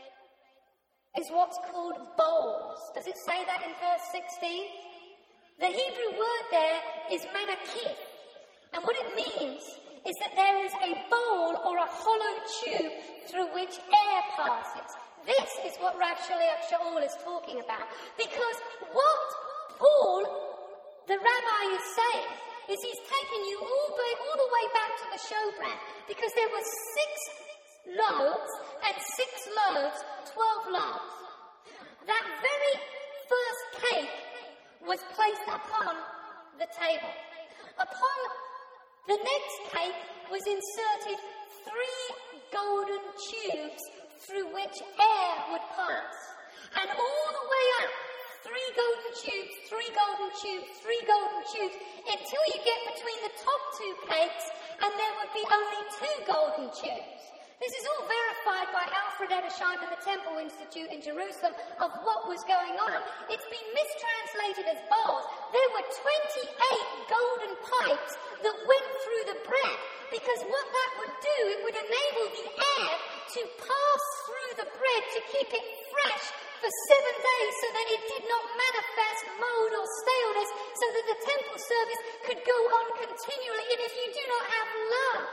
A: is what's called bowls. Does it say that in verse sixteen? The Hebrew word there is manakif. And what it means is that there is a bowl or a hollow tube through which air passes. This is what Rav Shaliach Shaul is talking about. Because what Paul, the rabbi, is saying is he's taking you all the, all the way back to the showbread. Because there were six loaves and six loaves, twelve loaves. That very first cake was placed upon the table. Upon the next cake was inserted three golden tubes through which air would pass. And all the way up, three golden tubes, three golden tubes, three golden tubes, until you get between the top two cakes and there would be only two golden tubes. This is all verified by Alfred Edersheim at the Temple Institute in Jerusalem of what was going on. It's been mistranslated as bowls. There were twenty-eight golden pipes that went through the bread, because what that would do, it would enable the air to pass through the bread to keep it fresh for seven days so that it did not manifest mold or staleness, so that the temple service could go on continually. And if you do not have love,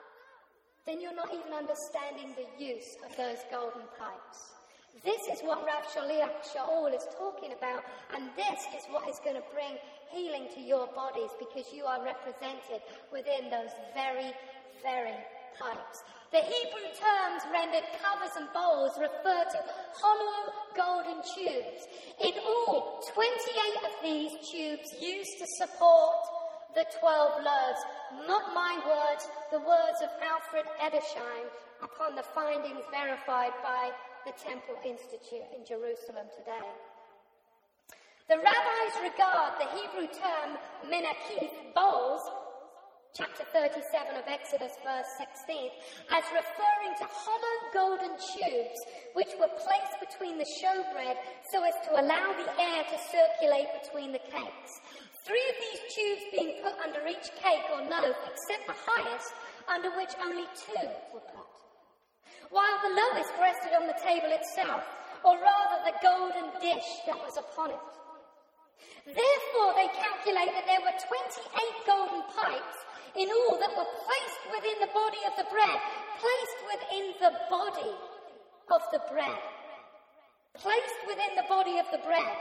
A: then you're not even understanding the use of those golden pipes. This is what Rav Shaliach Shaul is talking about, and this is what is going to bring healing to your bodies, because you are represented within those very, very pipes. The Hebrew terms rendered covers and bowls refer to hollow golden tubes. In all, twenty-eight of these tubes used to support the twelve loaves. Not my words, the words of Alfred Edersheim upon the findings verified by the Temple Institute in Jerusalem today. The rabbis regard the Hebrew term menakif, bowls, chapter thirty-seven of Exodus, verse sixteen, as referring to hollow golden tubes which were placed between the showbread so as to allow the air to circulate between the cakes. Three of these tubes being put under each cake or loaf, except the highest, under which only two were put, while the lowest rested on the table itself, or rather the golden dish that was upon it. Therefore, they calculate that there were twenty-eight golden pipes in all that were placed within the body of the bread, placed within the body of the bread. placed within the body of the bread.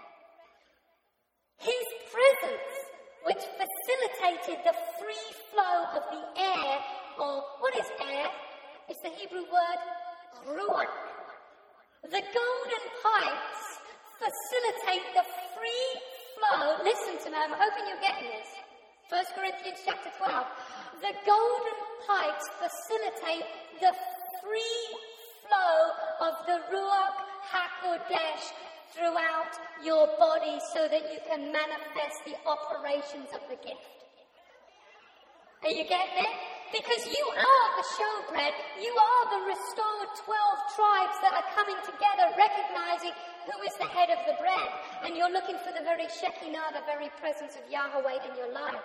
A: His presence, which facilitated the free flow of the air, or what is air? It's the Hebrew word ruach. The golden pipes facilitate the free flow. Listen to me, I'm hoping you're getting this. First Corinthians chapter twelve. The golden pipes facilitate the free flow of the Ruach HaKodesh throughout your body so that you can manifest the operations of the gift. Are you getting it? Because you are the showbread. You are the restored twelve tribes that are coming together, recognizing who is the head of the bread. And you're looking for the very Shekinah, the very presence of Yahweh in your life.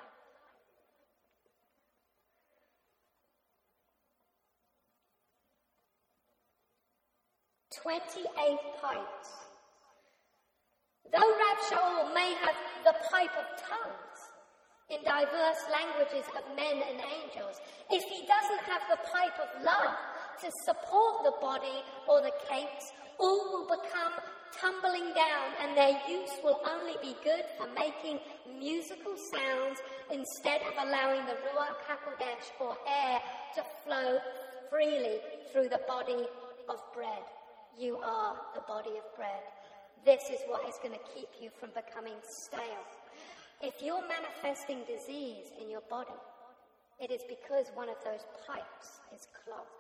A: twenty-eight pipes. Though Rab Shaul may have the pipe of tongues in diverse languages of men and angels, if he doesn't have the pipe of love to support the body or the cakes, all will become tumbling down, and their use will only be good for making musical sounds instead of allowing the Ruach HaKodesh, or air, to flow freely through the body of bread. You are the body of bread. This is what is going to keep you from becoming stale. If you're manifesting disease in your body, it is because one of those pipes is clogged.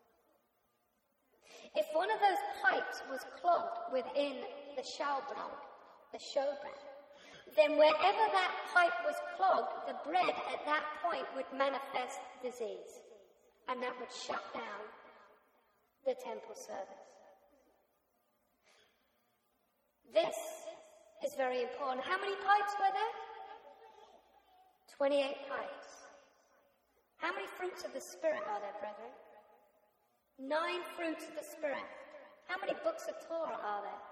A: If one of those pipes was clogged within the showbread, the showbread, then wherever that pipe was clogged, the bread at that point would manifest disease, and that would shut down the temple service. This is very important. How many pipes were there? twenty-eight pipes. How many fruits of the Spirit are there, brethren? Nine fruits of the Spirit. How many books of Torah are there?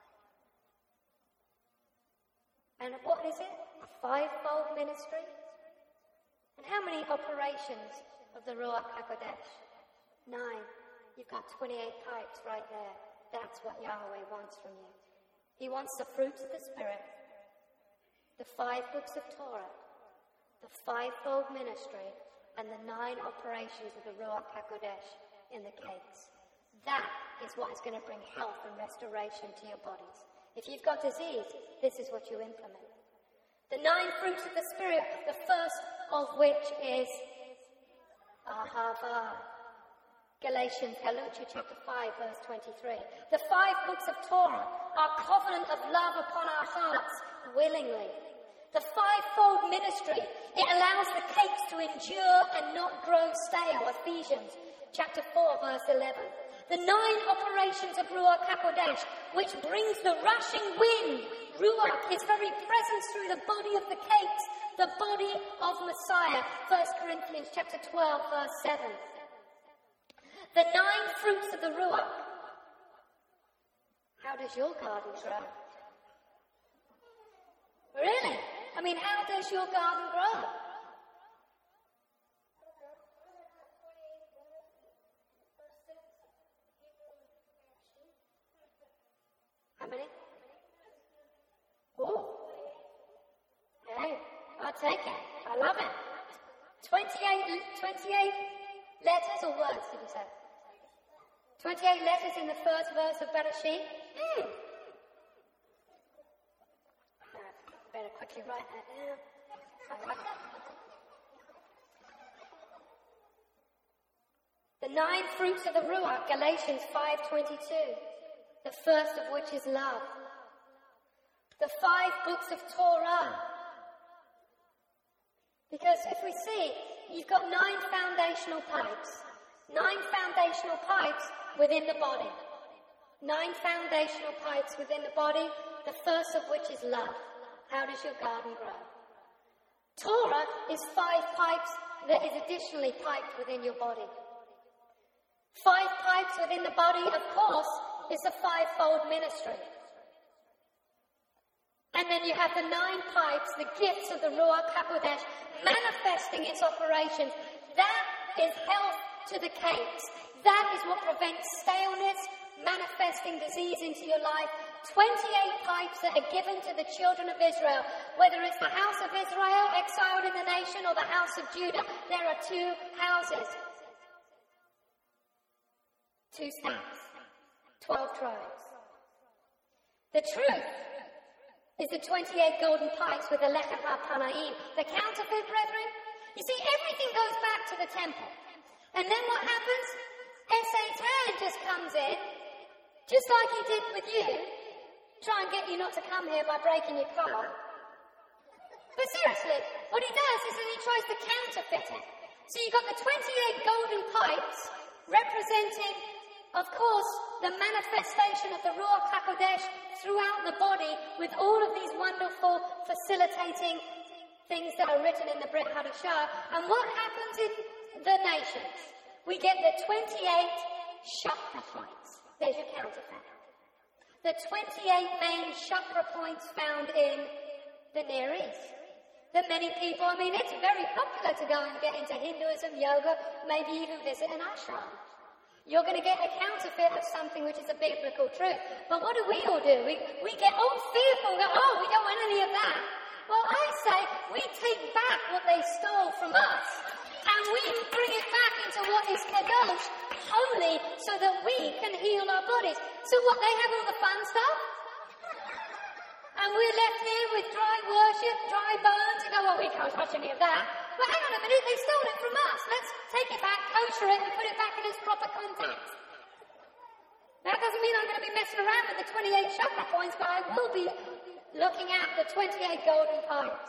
A: And what is it? A fivefold ministry? And how many operations of the Ruach HaKodesh? Nine. You've got twenty-eight pipes right there. That's what Yahweh wants from you. He wants the fruits of the Spirit, the five books of Torah, the fivefold ministry, and the nine operations of the Ruach HaKodesh in the cakes. That is what is going to bring health and restoration to your bodies. If you've got disease, this is what you implement. The nine fruits of the Spirit, the first of which is Ahava. Galatians, Galatians chapter five, verse twenty-three. The five books of Torah are covenant of love upon our hearts willingly. The fivefold ministry, it allows the cakes to endure and not grow stale. Ephesians chapter four, verse eleven. The nine operations of Ruach HaKodesh, which brings the rushing wind, Ruach, his very presence through the body of the cakes, the body of Messiah. First Corinthians chapter twelve, verse seven. The nine fruits of the Ruach. How does your garden grow? Really? I mean, how does your garden grow? How many? Oh. Okay, I'll take it. I love it. twenty-eight, twenty-eight letters or words, did you say? twenty-eight letters in the first verse of Bereshit. Mm. Better quickly write that down. I like that. The nine fruits of the Ruach, Galatians five twenty-two. The first of which is love. The five books of Torah. Because if we see, you've got nine foundational pipes. Nine foundational pipes within the body. Nine foundational pipes within the body, the first of which is love. How does your garden grow? Torah is five pipes that is additionally piped within your body. Five pipes within the body, of course, is the fivefold ministry. And then you have the nine pipes, the gifts of the Ruach HaKodesh, manifesting its operations. That is health to the cakes. That is what prevents staleness, manifesting disease into your life, twenty-eight pipes that are given to the children of Israel. Whether it's the house of Israel, exiled in the nation, or the house of Judah, there are two houses. Two states. Twelve tribes. The truth is the twenty-eight golden pipes with the Lechem HaPanaim. The counterfeit, brethren? You see, everything goes back to the temple. And then what happens? S A's hand just comes in, just like he did with you, try and get you not to come here by breaking your car. But seriously, what he does is that he tries to counterfeit it. So you've got the twenty-eight golden pipes representing, of course, the manifestation of the Ruach HaKodesh throughout the body with all of these wonderful facilitating things that are written in the Brit Hadashah. And what happens in the nations? We get the twenty-eight chakra points. There's your counterfeit. The twenty-eight main chakra points found in the Near East. That many people, I mean, it's very popular to go and get into Hinduism, yoga, maybe even visit an ashram. You're going to get a counterfeit of something which is a biblical truth. But what do we all do? We, we get all fearful, go, oh, we don't want any of that. Well, I say we take back what they stole from us and we bring it back into what is kadosh, holy, so that we can heal our bodies. So what, they have all the fun stuff? And we're left here with dry worship, dry bones, and go, well, we can't touch any of that. But hang on a minute, they stole it from us. Let's take it back, kosher it, and put it back in its proper context. That doesn't mean I'm going to be messing around with the twenty-eight chakra points, but I will be looking at the twenty-eight golden pipes.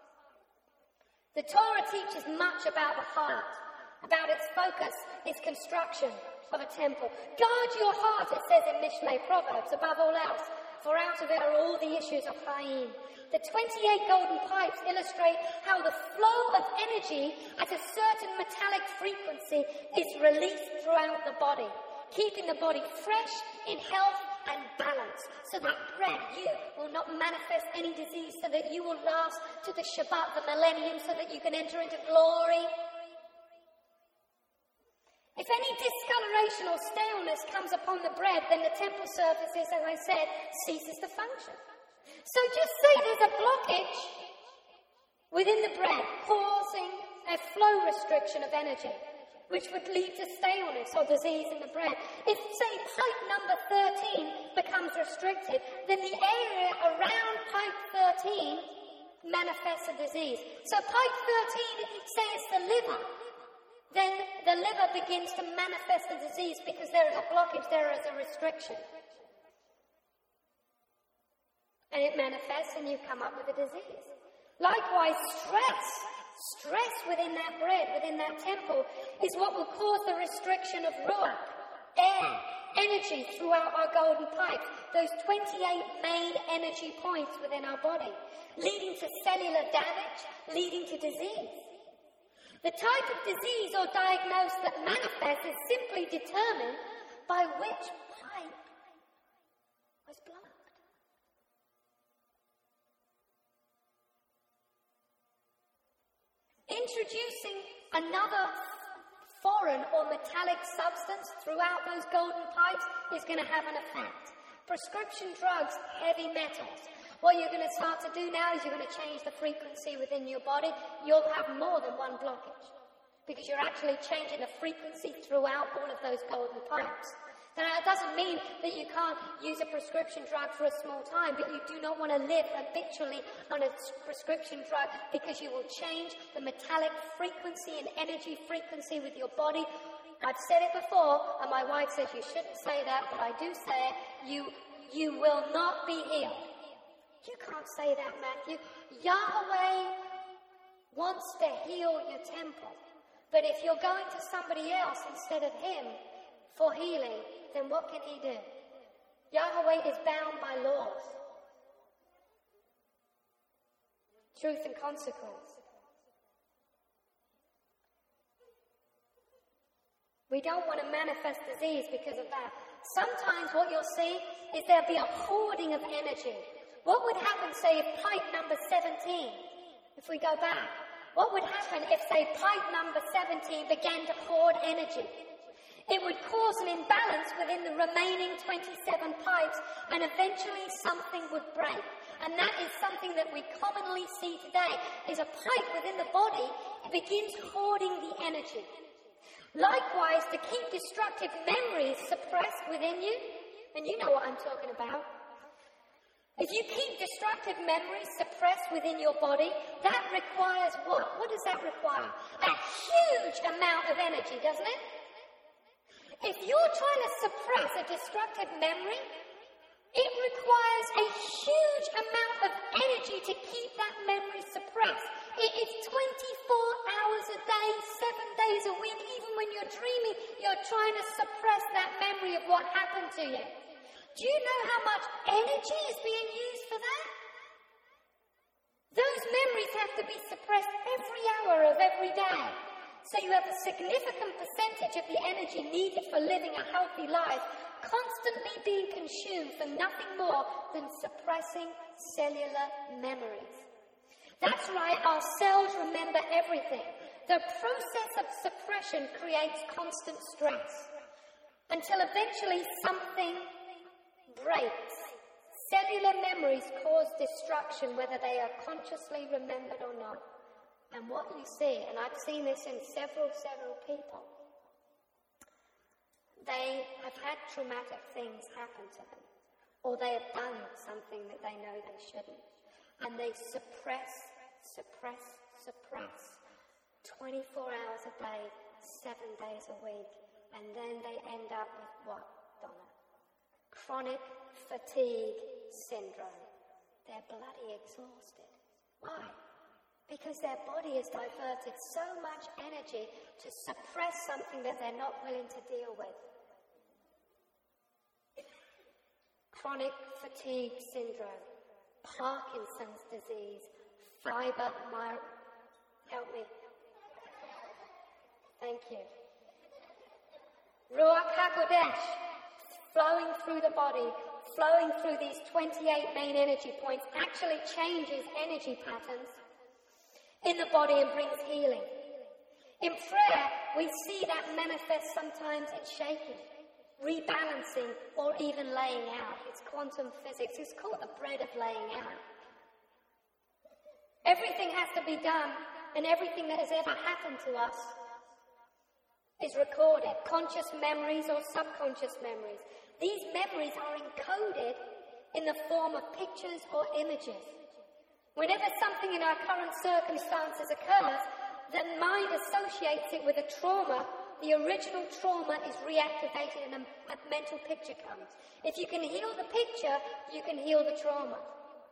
A: The Torah teaches much about the heart, about its focus, its construction of a temple. Guard your heart, it says in Mishlei Proverbs, above all else, for out of it are all the issues of Chaim. The twenty-eight golden pipes illustrate how the flow of energy at a certain metallic frequency is released throughout the body, keeping the body fresh, in health and balance, so that bread, you will not manifest any disease, so that you will last to the Shabbat, the millennium, so that you can enter into glory. If any discoloration or staleness comes upon the bread, then the temple surfaces, as I said, ceases to function. So just say there's a blockage within the bread, causing a flow restriction of energy, which would lead to staleness or disease in the bread. If, say, pipe number thirteen becomes restricted, then the area around pipe thirteen manifests a disease. So pipe thirteen, say it's the liver, then the liver begins to manifest the disease because there is a blockage, there is a restriction. And it manifests and you come up with a disease. Likewise, stress, stress within that bread, within that temple, is what will cause the restriction of ruach, air, energy throughout our golden pipes, those twenty-eight main energy points within our body, leading to cellular damage, leading to disease. The type of disease or diagnosis that manifests is simply determined by which pipe was blocked. Introducing another foreign or metallic substance throughout those golden pipes is going to have an effect. Prescription drugs, heavy metals. What you're going to start to do now is you're going to change the frequency within your body. You'll have more than one blockage because you're actually changing the frequency throughout all of those golden pipes. Now, that doesn't mean that you can't use a prescription drug for a small time, but you do not want to live habitually on a prescription drug because you will change the metallic frequency and energy frequency with your body. I've said it before, and my wife says you shouldn't say that, but I do say it. You, you will not be healed. You can't say that, Matthew. Yahweh wants to heal your temple, but if you're going to somebody else instead of him for healing, then what can he do? Yahweh is bound by laws. Truth and consequence. We don't want to manifest disease because of that. Sometimes what you'll see is there'll be a hoarding of energy. What would happen, say, if pipe number seventeen, if we go back, what would happen if, say, pipe number seventeen began to hoard energy? It would cause an imbalance within the remaining twenty-seven pipes, and eventually something would break. And that is something that we commonly see today, is a pipe within the body begins hoarding the energy. Likewise, to keep destructive memories suppressed within you, and you know what I'm talking about. If you keep destructive memories suppressed within your body, that requires what? What does that require? A huge amount of energy, doesn't it? If you're trying to suppress a destructive memory, it requires a huge amount of energy to keep that memory suppressed. It is twenty-four hours a day, seven days a week. Even when you're dreaming, you're trying to suppress that memory of what happened to you. Do you know how much energy is being used for that? Those memories have to be suppressed every hour of every day. So you have a significant percentage of the energy needed for living a healthy life constantly being consumed for nothing more than suppressing cellular memories. That's right, our cells remember everything. The process of suppression creates constant stress until eventually something breaks. Cellular memories cause destruction whether they are consciously remembered or not. And what you see, and I've seen this in several, several people, they have had traumatic things happen to them, or they have done something that they know they shouldn't, and they suppress, suppress, suppress, twenty-four hours a day, seven days a week, and then they end up with what, Donna? Chronic fatigue syndrome. They're bloody exhausted. Why? Because their body has diverted so much energy to suppress something that they're not willing to deal with. Chronic fatigue syndrome, Parkinson's disease, fibromyalgia. Help me. Thank you. Ruach HaKodesh, flowing through the body, flowing through these twenty-eight main energy points, actually changes energy patterns in the body and brings healing. In prayer, we see that manifest sometimes in shaking, rebalancing, or even laying out. It's quantum physics. It's called the bread of laying out. Everything has to be done, and everything that has ever happened to us is recorded. Conscious memories or subconscious memories. These memories are encoded in the form of pictures or images. Whenever something in our current circumstances occurs, the mind associates it with a trauma. The original trauma is reactivated and a, a mental picture comes. If you can heal the picture, you can heal the trauma.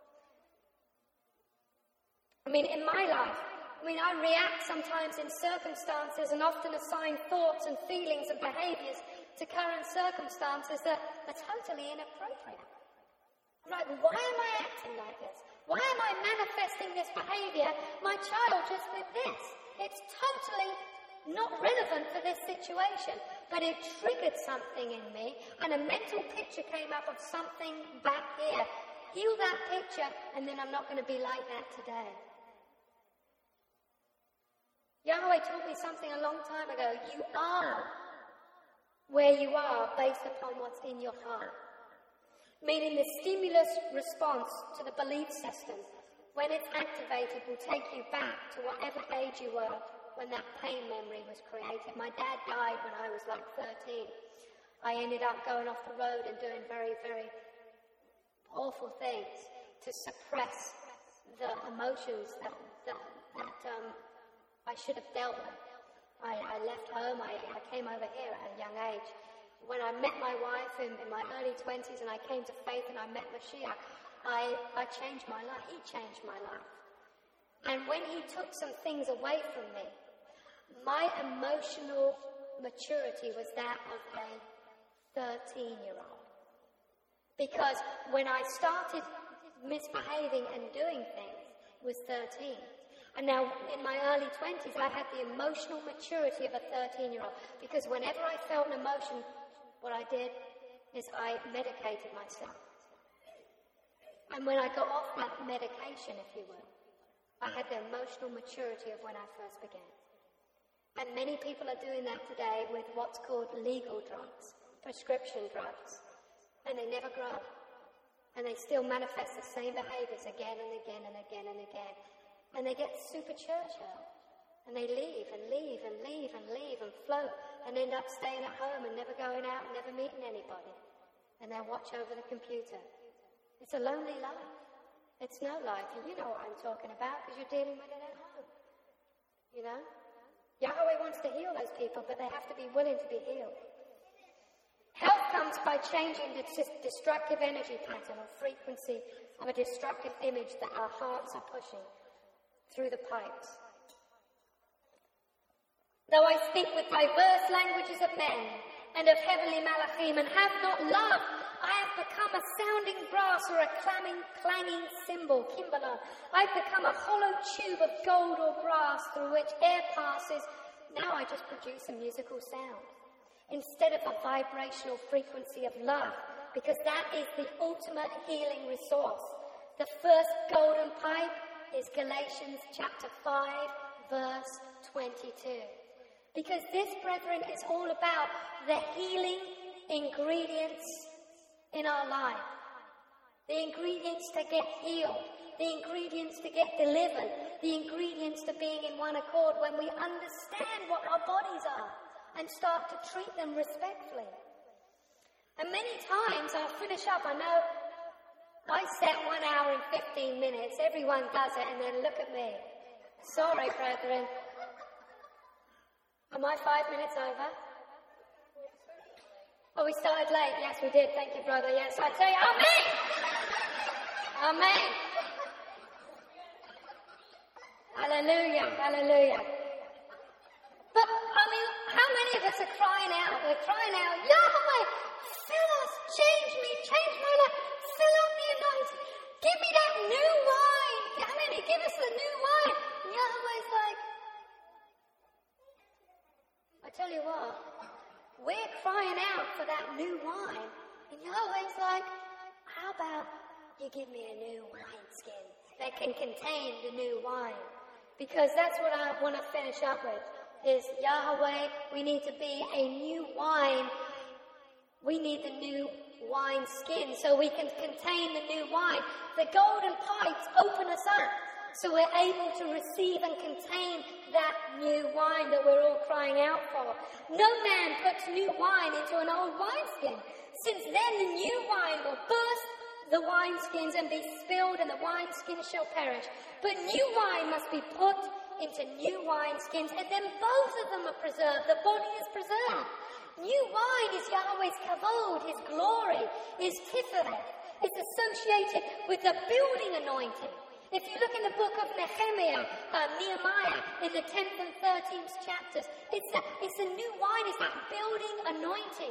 A: I mean, in my life, I mean, I react sometimes in circumstances and often assign thoughts and feelings and behaviors to current circumstances that are totally inappropriate. I'm like, why am I acting like this? Why am I manifesting this behavior? My child just did this. It's totally not relevant for this situation, but it triggered something in me, and a mental picture came up of something back here. Heal that picture, and then I'm not going to be like that today. Yahweh taught me something a long time ago. You are where you are based upon what's in your heart. Meaning the stimulus response to the belief system, when it's activated, will take you back to whatever age you were when that pain memory was created. My dad died when I was like thirteen. I ended up going off the road and doing very, very awful things to suppress the emotions that, that, that um, I should have dealt with. I, I left home, I, I came over here at a young age. When I met my wife in, in my early twenties and I came to faith and I met Mashiach, I, I changed my life. He changed my life. And when he took some things away from me, my emotional maturity was that of a thirteen-year-old. Because when I started misbehaving and doing things, it was thirteen. And now, in my early twenties, I had the emotional maturity of a thirteen-year-old. Because whenever I felt an emotion, what I did is I medicated myself. And when I got off that medication, if you will, I had the emotional maturity of when I first began. And many people are doing that today with what's called legal drugs, prescription drugs. And they never grow. And they still manifest the same behaviors again and again and again and again. And they get super churchill. And they leave and leave and leave and leave and float and end up staying at home and never going out and never meeting anybody. And they watch over the computer. It's a lonely life. It's no life. And you know what I'm talking about because you're dealing with it at home. You know? Yahweh wants to heal those people, but they have to be willing to be healed. Health comes by changing the destructive energy pattern or frequency of a destructive image that our hearts are pushing through the pipes. Though I speak with diverse languages of men and of heavenly malachim and have not love, I have become a sounding brass or a clanging, clanging cymbal, kimbalah. I've become a hollow tube of gold or brass through which air passes. Now I just produce a musical sound instead of a vibrational frequency of love, because that is the ultimate healing resource. The first golden pipe is Galatians chapter five, verse twenty-two. Because this, brethren, is all about the healing ingredients in our life. The ingredients to get healed. The ingredients to get delivered. The ingredients to being in one accord when we understand what our bodies are and start to treat them respectfully. And many times, I'll finish up, I know I set one hour and fifteen minutes. Everyone does it and then look at me. Sorry, brethren. Am I five minutes over? Oh, we started late. Yes, we did. Thank you, brother. Yes, I tell you, amen! Amen. Hallelujah, hallelujah. But, I mean, how many of us are crying out? We're crying out, Yahweh, fill us, change me, change my life, fill up the anointing, give me that new wine. I mean, give us the new wine. And Yahweh's like, I tell you what, we're crying out for that new wine. And Yahweh's like, how about you give me a new wineskin that can contain the new wine? Because that's what I want to finish up with, is Yahweh, we need to be a new wine. We need the new wine skin so we can contain the new wine. The golden pipes open us up so we're able to receive and contain that new wine that we're all crying out for. No man puts new wine into an old wineskin, since then the new wine will burst the wineskins and be spilled, and the wineskins shall perish. But new wine must be put into new wineskins, and then both of them are preserved. The body is preserved. New wine is Yahweh's kavod, His glory, His tiferet. It's associated with the building anointing. If you look in the book of Nehemiah, uh, Nehemiah, in the tenth and thirteenth chapters, it's a, it's a new wine, it's that building anointing.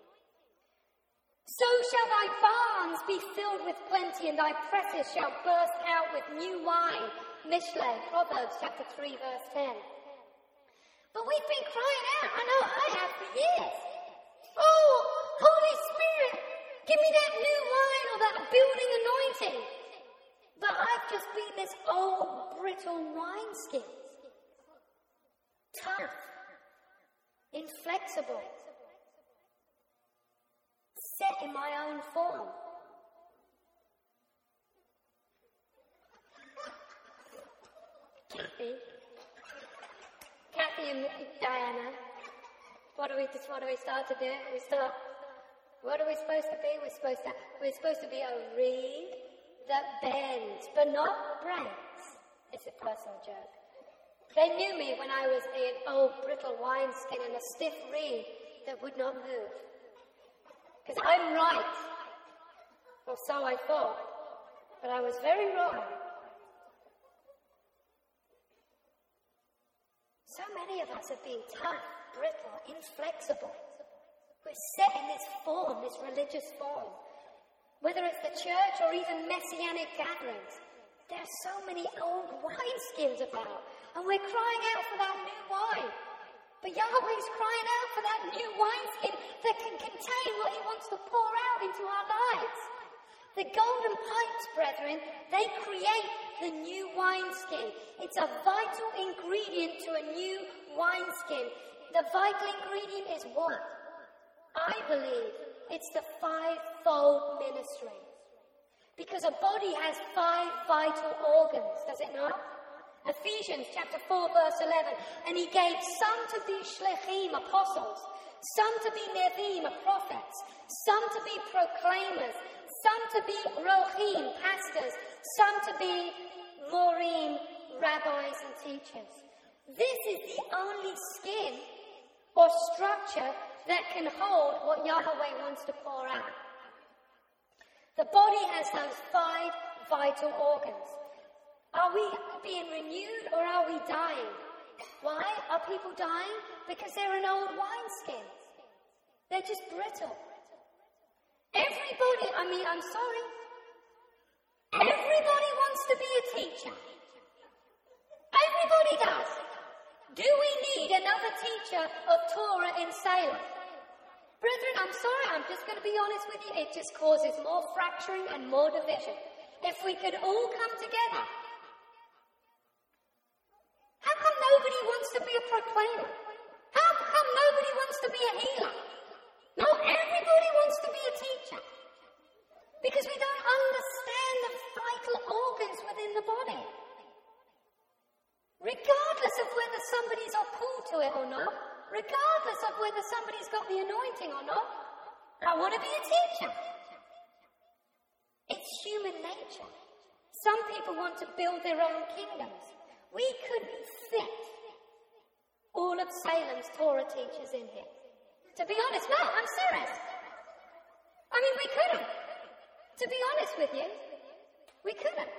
A: So shall thy barns be filled with plenty, and thy presses shall burst out with new wine. Mishlei, Proverbs chapter three, verse ten. But we've been crying out, I know I have for years. Oh, Holy Spirit, give me that new wine or that building anointing. But I've just been this old, brittle wineskin. Tough. Inflexible. Set in my own form. Kathy. Kathy and Diana. What do we just what do we start to do? We start what are we supposed to be? We're supposed to we're supposed to be a reed that bends, but not breaks. It's a personal joke. They knew me when I was an old brittle wineskin and a stiff reed that would not move. Because I'm right. Or so I thought. But I was very wrong. So many of us have been tough, brittle, inflexible. We're set in this form, this religious form. Whether it's the church or even messianic gatherings, there are so many old wineskins about, and we're crying out for that new wine. But Yahweh's crying out for that new wineskin that can contain what He wants to pour out into our lives. The golden pipes, brethren, they create the new wineskin. It's a vital ingredient to a new wineskin. The vital ingredient is what? I believe it's the fivefold ministry. Because a body has five vital organs, does it not? Ephesians chapter four verse eleven. And he gave some to be shlichim, apostles, some to be nevim, prophets, some to be proclaimers, some to be rochim, pastors, some to be morim, rabbis and teachers. This is the only skin or structure that can hold what Yahweh wants to pour out. The body has those five vital organs. Are we being renewed or are we dying? Why are people dying? Because they're an old wineskin. They're just brittle. Everybody, I mean, I'm sorry. Everybody wants to be a teacher. Everybody does. Do we need another teacher of Torah in Salem? Brethren, I'm sorry, I'm just going to be honest with you. It just causes more fracturing and more division. If we could all come together. How come nobody wants to be a proclaimer? How come nobody wants to be a healer? No, everybody wants to be a teacher. Because we don't understand the vital organs within the body. Regardless of whether somebody's are called to it or not, regardless of whether somebody's got the anointing or not, I want to be a teacher. It's human nature. Some people want to build their own kingdoms. We couldn't fit all of Salem's Torah teachers in here. To be honest, no, I'm serious. I mean, we couldn't. To be honest with you, we couldn't.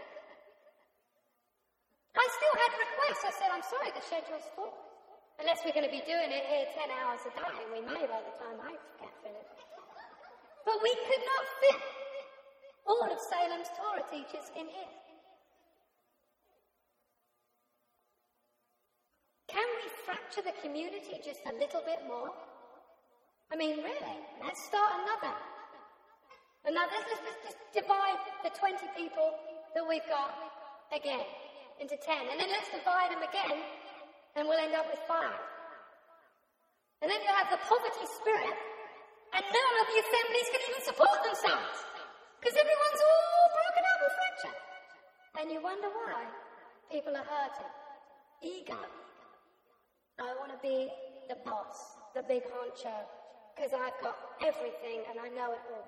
A: I still had requests. I said, I'm sorry, the schedule's full. Unless we're going to be doing it here ten hours a day, and we may by the time I get finished. But we could not fit all of Salem's Torah teachers in here. Can we fracture the community just a little bit more? I mean, really, let's start another. Another, let's, let's just divide the twenty people that we've got again into ten. And then let's divide them again, and we'll end up with five. And then you'll have the poverty spirit, and none of the assemblies can even support themselves. Because everyone's all broken up and fractured. And you wonder why people are hurting. Ego. I want to be the boss, the big honcho, because I've got everything and I know it all.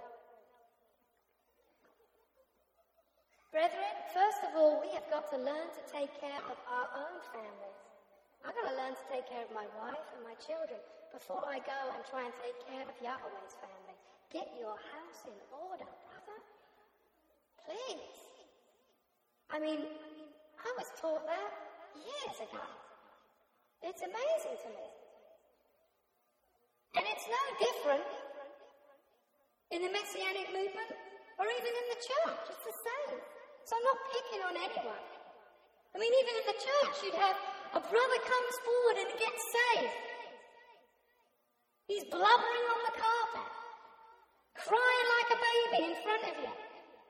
A: Brethren, first of all, we have got to learn to take care of our own families. I've got to learn to take care of my wife and my children before I go and try and take care of Yahweh's family. Get your house in order, brother. Please. I mean, I was taught that years ago. It's amazing to me. And it's no different in the Messianic movement or even in the church. It's the same. So I'm not picking on anyone. I mean, even in the church, you'd have a brother comes forward and gets saved. He's blubbering on the carpet, crying like a baby in front of you.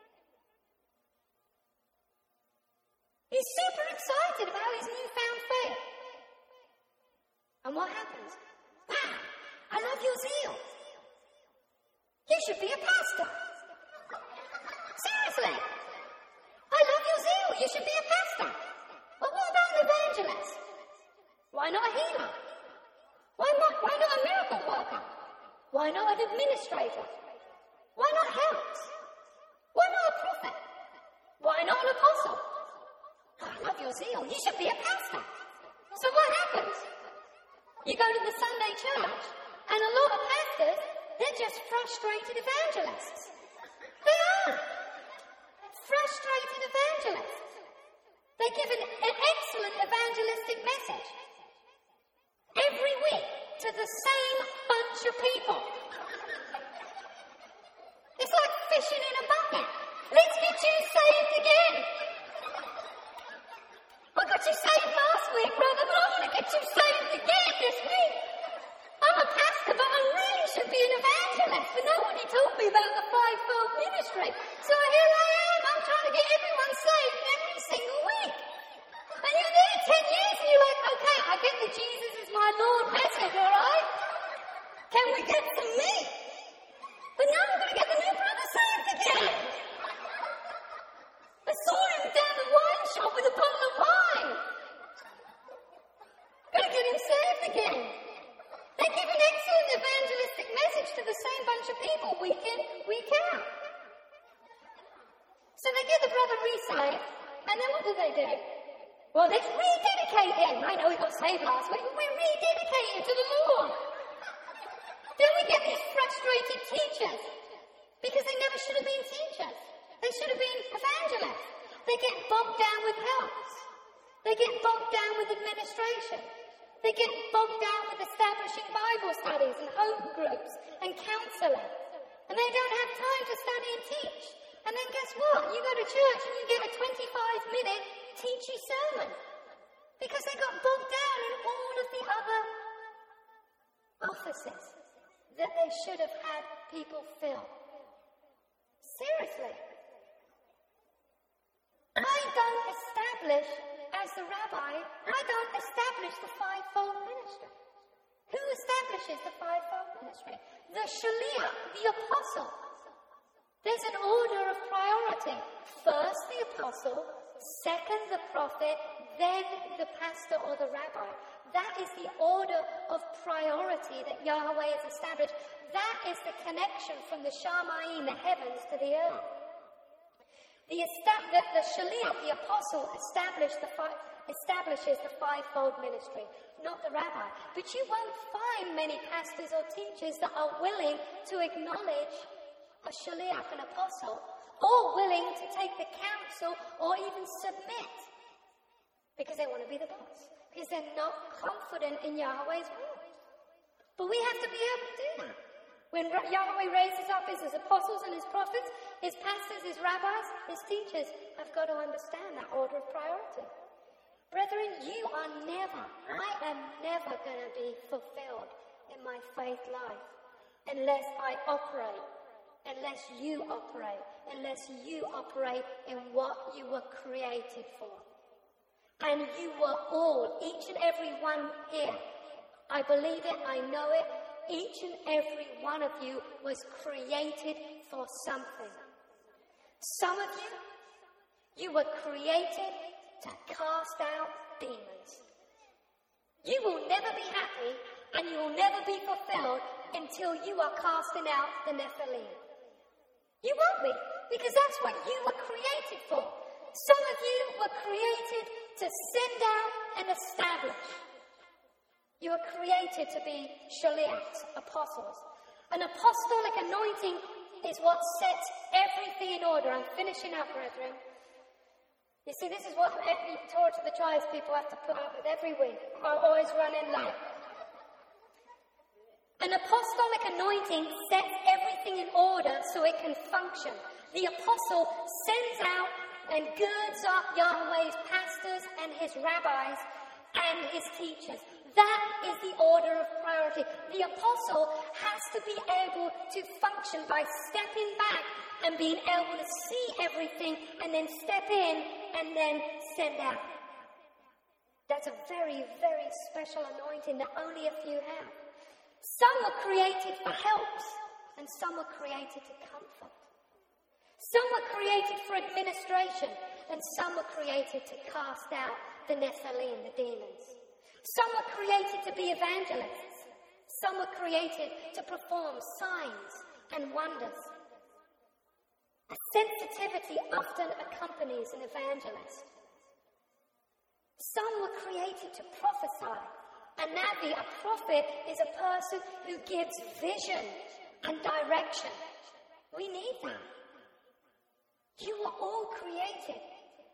A: He's super excited about his newfound faith. And what happens? Wow, I love your zeal. You should be a pastor. Seriously. I love your zeal. You should be a pastor. But what about an evangelist? Why not a healer? Why not, why not a miracle worker? Why not an administrator? Why not helps? Why not a prophet? Why not an apostle? I love your zeal. You should be a pastor. So what happens? You go to the Sunday church, and a lot of pastors, they're just frustrated evangelists. They are. Frustrated evangelists. They give an, an excellent evangelistic message every week to the same bunch of people. It's like fishing in a bucket. Let's get you saved again. I got you saved last week, brother, but I want to get you saved again this week. I'm a pastor, but I really should be an evangelist. But nobody told me about the fivefold ministry. So here I am. I'm trying to get everyone saved every single they do? Well, let's rededicate him. I know we got saved last week, but we're rededicating to the Lord. Then we get these frustrated teachers because they never should have been teachers. They should have been evangelists. They get bogged down with helps. They get bogged down with administration. They get bogged down with establishing Bible studies and home groups and counselling. And they don't have time to study and teach. And then guess what? You go to church and you get a twenty-five minute teachy sermon. Because they got bogged down in all of the other offices that they should have had people fill. Seriously. I don't establish, as the rabbi, I don't establish the fivefold ministry. Who establishes the fivefold ministry? The shaliach, the apostle. There's an order of priority. First the apostle, second the prophet, then the pastor or the rabbi. That is the order of priority that Yahweh has established. That is the connection from the Shamayim, the heavens, to the earth. The, estab- the, the shaliach, the apostle, established the fi- establishes the fivefold ministry, not the rabbi. But you won't find many pastors or teachers that are willing to acknowledge a shaliach, an apostle, or willing to take the counsel or even submit because they want to be the boss, because they're not confident in Yahweh's word. But we have to be able to do that. When Yahweh raises up his, his apostles and his prophets, his pastors, his rabbis, his teachers have got to understand that order of priority. Brethren, you are never, I am never going to be fulfilled in my faith life unless I operate, unless you operate, unless you operate in what you were created for. And you were all, each and every one here, I believe it, I know it, each and every one of you was created for something. Some of you, you were created to cast out demons. You will never be happy and you will never be fulfilled until you are casting out the Nephilim. You won't be, because that's what you were created for. Some of you were created to send out and establish. You were created to be shaliachs, apostles. An apostolic anointing is what sets everything in order. I'm finishing up, brethren. You see, this is what every Torah to the Tribes people have to put up with every week. I'm always running late. An apostolic anointing sets everything in order so it can function. The apostle sends out and girds up Yahweh's pastors and his rabbis and his teachers. That is the order of priority. The apostle has to be able to function by stepping back and being able to see everything and then step in and then send out. That's a very, very special anointing that only a few have. Some were created for helps and some were created to comfort. Some were created for administration and some were created to cast out the Nephilim, the demons. Some were created to be evangelists. Some were created to perform signs and wonders. A sensitivity often accompanies an evangelist. Some were created to prophesy. A navi, a prophet, is a person who gives vision and direction. We need that. You were all created.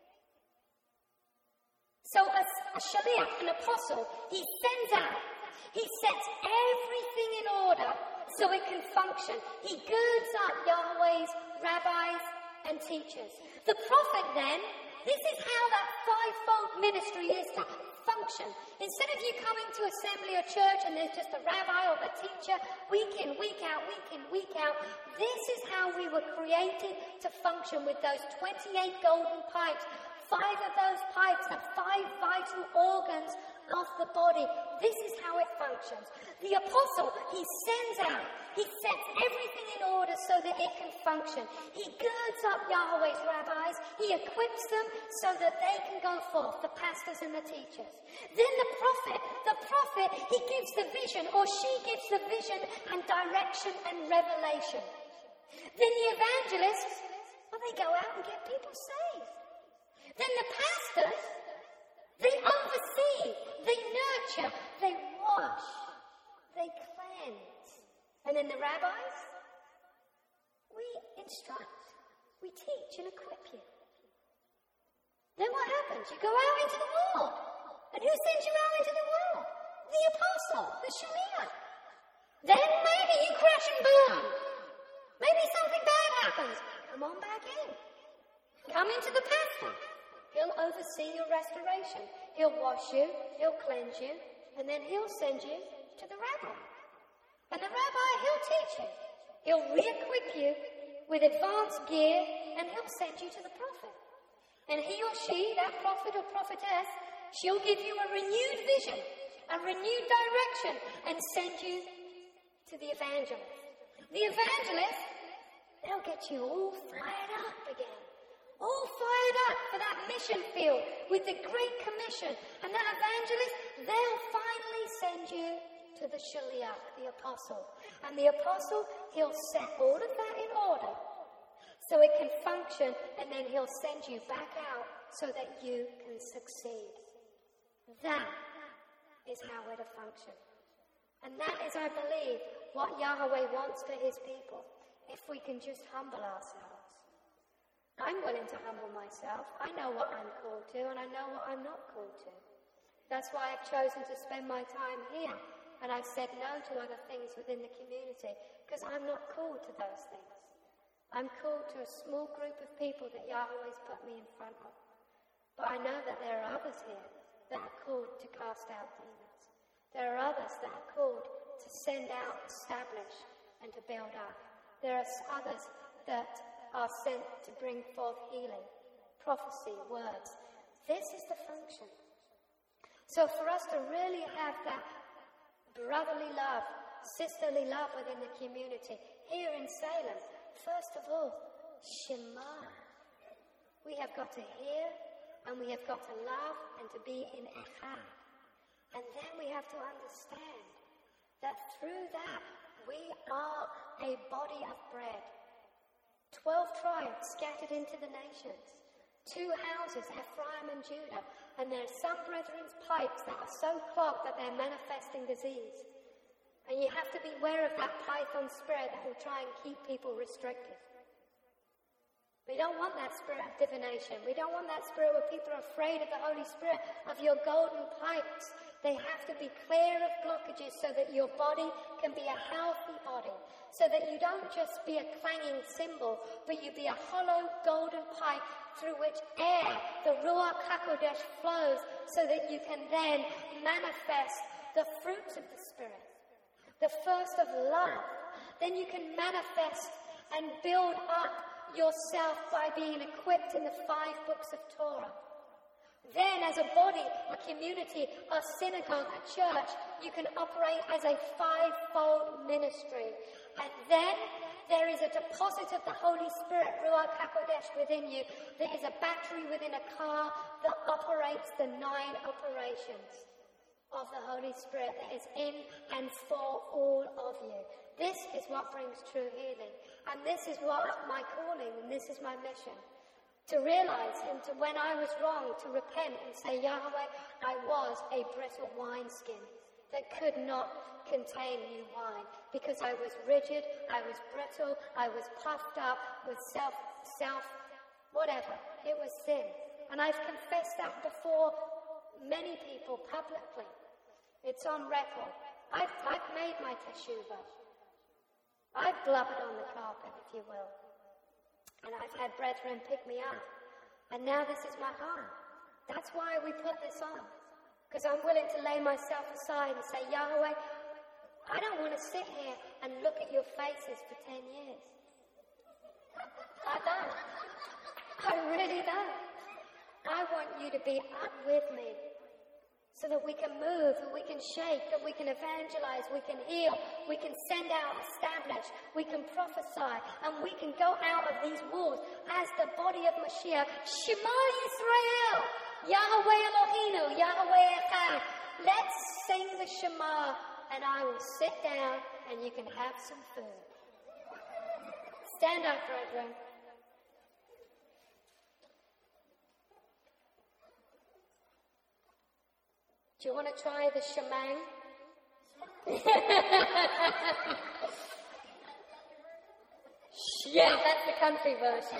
A: So a, a shaliach, an apostle, he sends out, he sets everything in order so it can function. He girds up Yahweh's rabbis and teachers. The prophet then, this is how that fivefold ministry is to function. Instead of you coming to assembly or church and there's just a rabbi or a teacher, week in, week out, week in, week out, this is how we were created to function with those twenty-eight golden pipes. Five of those pipes are five vital organs of the body. This is how it functions. The apostle, he sends out, he sets everything in order so that it can function. He girds up Yahweh's rabbis, he equips them so that they can go forth, the pastors and the teachers. Then the prophet, the prophet, he gives the vision, or she gives the vision and direction and revelation. Then the evangelists, well, they go out and get people saved. Then the pastors, they oversee, they nurture, they wash, they cleanse. And then the rabbis, we instruct, we teach and equip you. Then what happens? You go out into the world. And who sends you out into the world? The apostle, the shaliach. Then maybe you crash and burn. Maybe something bad happens. Come on back in. Come into the pastor. He'll oversee your restoration. He'll wash you, he'll cleanse you, and then he'll send you to the rabbi. And the rabbi, he'll teach you. He'll re-equip you with advanced gear, and he'll send you to the prophet. And he or she, that prophet or prophetess, she'll give you a renewed vision, a renewed direction, and send you to the evangelist. The evangelist, they'll get you all fired up again. All fired up for that mission field with the Great Commission. And that evangelist, they'll finally send you to the shaliach, the apostle. And the apostle, he'll set all of that in order so it can function, and then he'll send you back out so that you can succeed. That is how we're to function. And that is, I believe, what Yahweh wants for his people, if we can just humble ourselves. I'm willing to humble myself. I know what I'm called to, and I know what I'm not called to. That's why I've chosen to spend my time here, and I've said no to other things within the community, because I'm not called to those things. I'm called to a small group of people that Yahweh's put me in front of. But I know that there are others here that are called to cast out demons. There are others that are called to send out, establish, and to build up. There are others that are sent to bring forth healing, prophecy, words. This is the function. So for us to really have that brotherly love, sisterly love within the community, here in Salem, first of all, Shema. We have got to hear, and we have got to love, and to be in Echad. And then we have to understand that through that, we are a body of bread. Twelve tribes scattered into the nations. Two houses, Ephraim and Judah. And there are some brethren's pipes that are so clogged that they're manifesting disease. And you have to beware of that python spirit that will try and keep people restricted. We don't want that spirit of divination. We don't want that spirit where people are afraid of the Holy Spirit, of your golden pipes. They have to be clear of blockages so that your body can be a healthy body. So that you don't just be a clanging cymbal, but you be a hollow golden pipe through which air, the Ruach HaKodesh, flows so that you can then manifest the fruits of the Spirit. The first of love. Then you can manifest and build up yourself by being equipped in the five books of Torah. Then as a body, a community, a synagogue, a church, you can operate as a fivefold ministry. And then there is a deposit of the Holy Spirit, Ruach HaKodesh, within you. There is a battery within a car that operates the nine operations of the Holy Spirit that is in and for all of you. This is what brings true healing. And this is what my calling, and this is my mission. To realize and to, when I was wrong, to repent and say, Yahweh, I was a brittle wineskin that could not contain new wine. Because I was rigid, I was brittle, I was puffed up with self, self, whatever. It was sin. And I've confessed that before many people publicly. It's on record. I've, I've made my teshuvah. I've blubbered on the carpet, if you will. And I've had brethren pick me up. And now this is my heart. That's why we put this on. Because I'm willing to lay myself aside and say, Yahweh, I don't want to sit here and look at your faces for ten years. I don't. I really don't. I want you to be up with me so that we can move, that we can shake, that we can evangelize, we can heal, we can send out, establish, we can prophesy, and we can go out of these walls as the body of Mashiach. Shema Yisrael, Yahweh Eloheinu, Yahweh Echad. Let's sing the Shema, and I will sit down, and you can have some food. Stand up, brethren. Do you want to try the shemang? Yeah, that's the country version.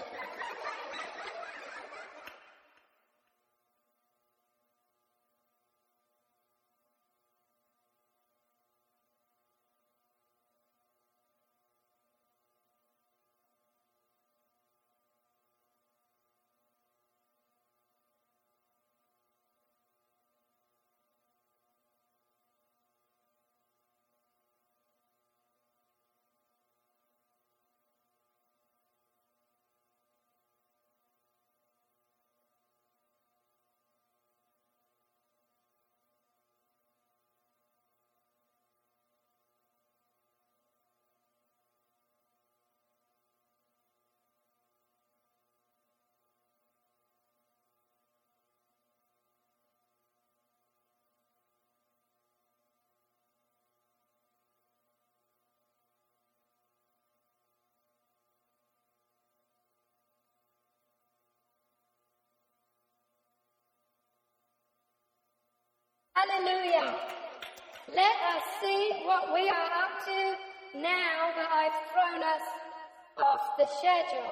A: Hallelujah. Let us see what we are up to now that I've thrown us off the schedule.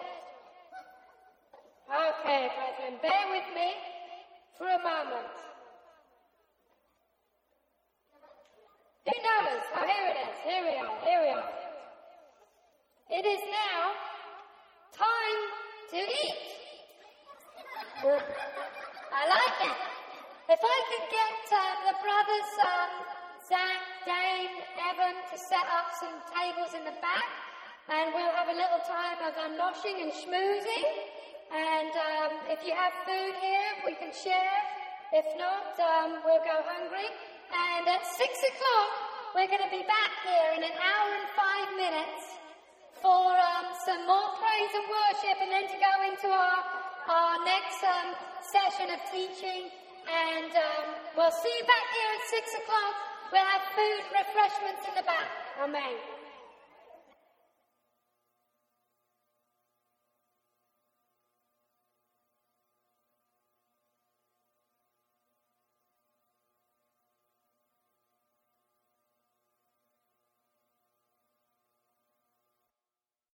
A: Okay, brethren, bear with me for a moment. Who knows? Oh, here it is. Here we are. Here we are. It is now time to eat. I like it. If I could get um, the brothers, um, Zach, Dane, Evan, to set up some tables in the back, and we'll have a little time of um, noshing and schmoozing. And um, if you have food here, we can share. If not, um, we'll go hungry. And at six o'clock, we're going to be back here in an hour and five minutes for um, some more praise and worship, and then to go into our, our next um, session of teaching. And um, we'll see you back here at six o'clock. We'll have food, refreshments in the back. Amen.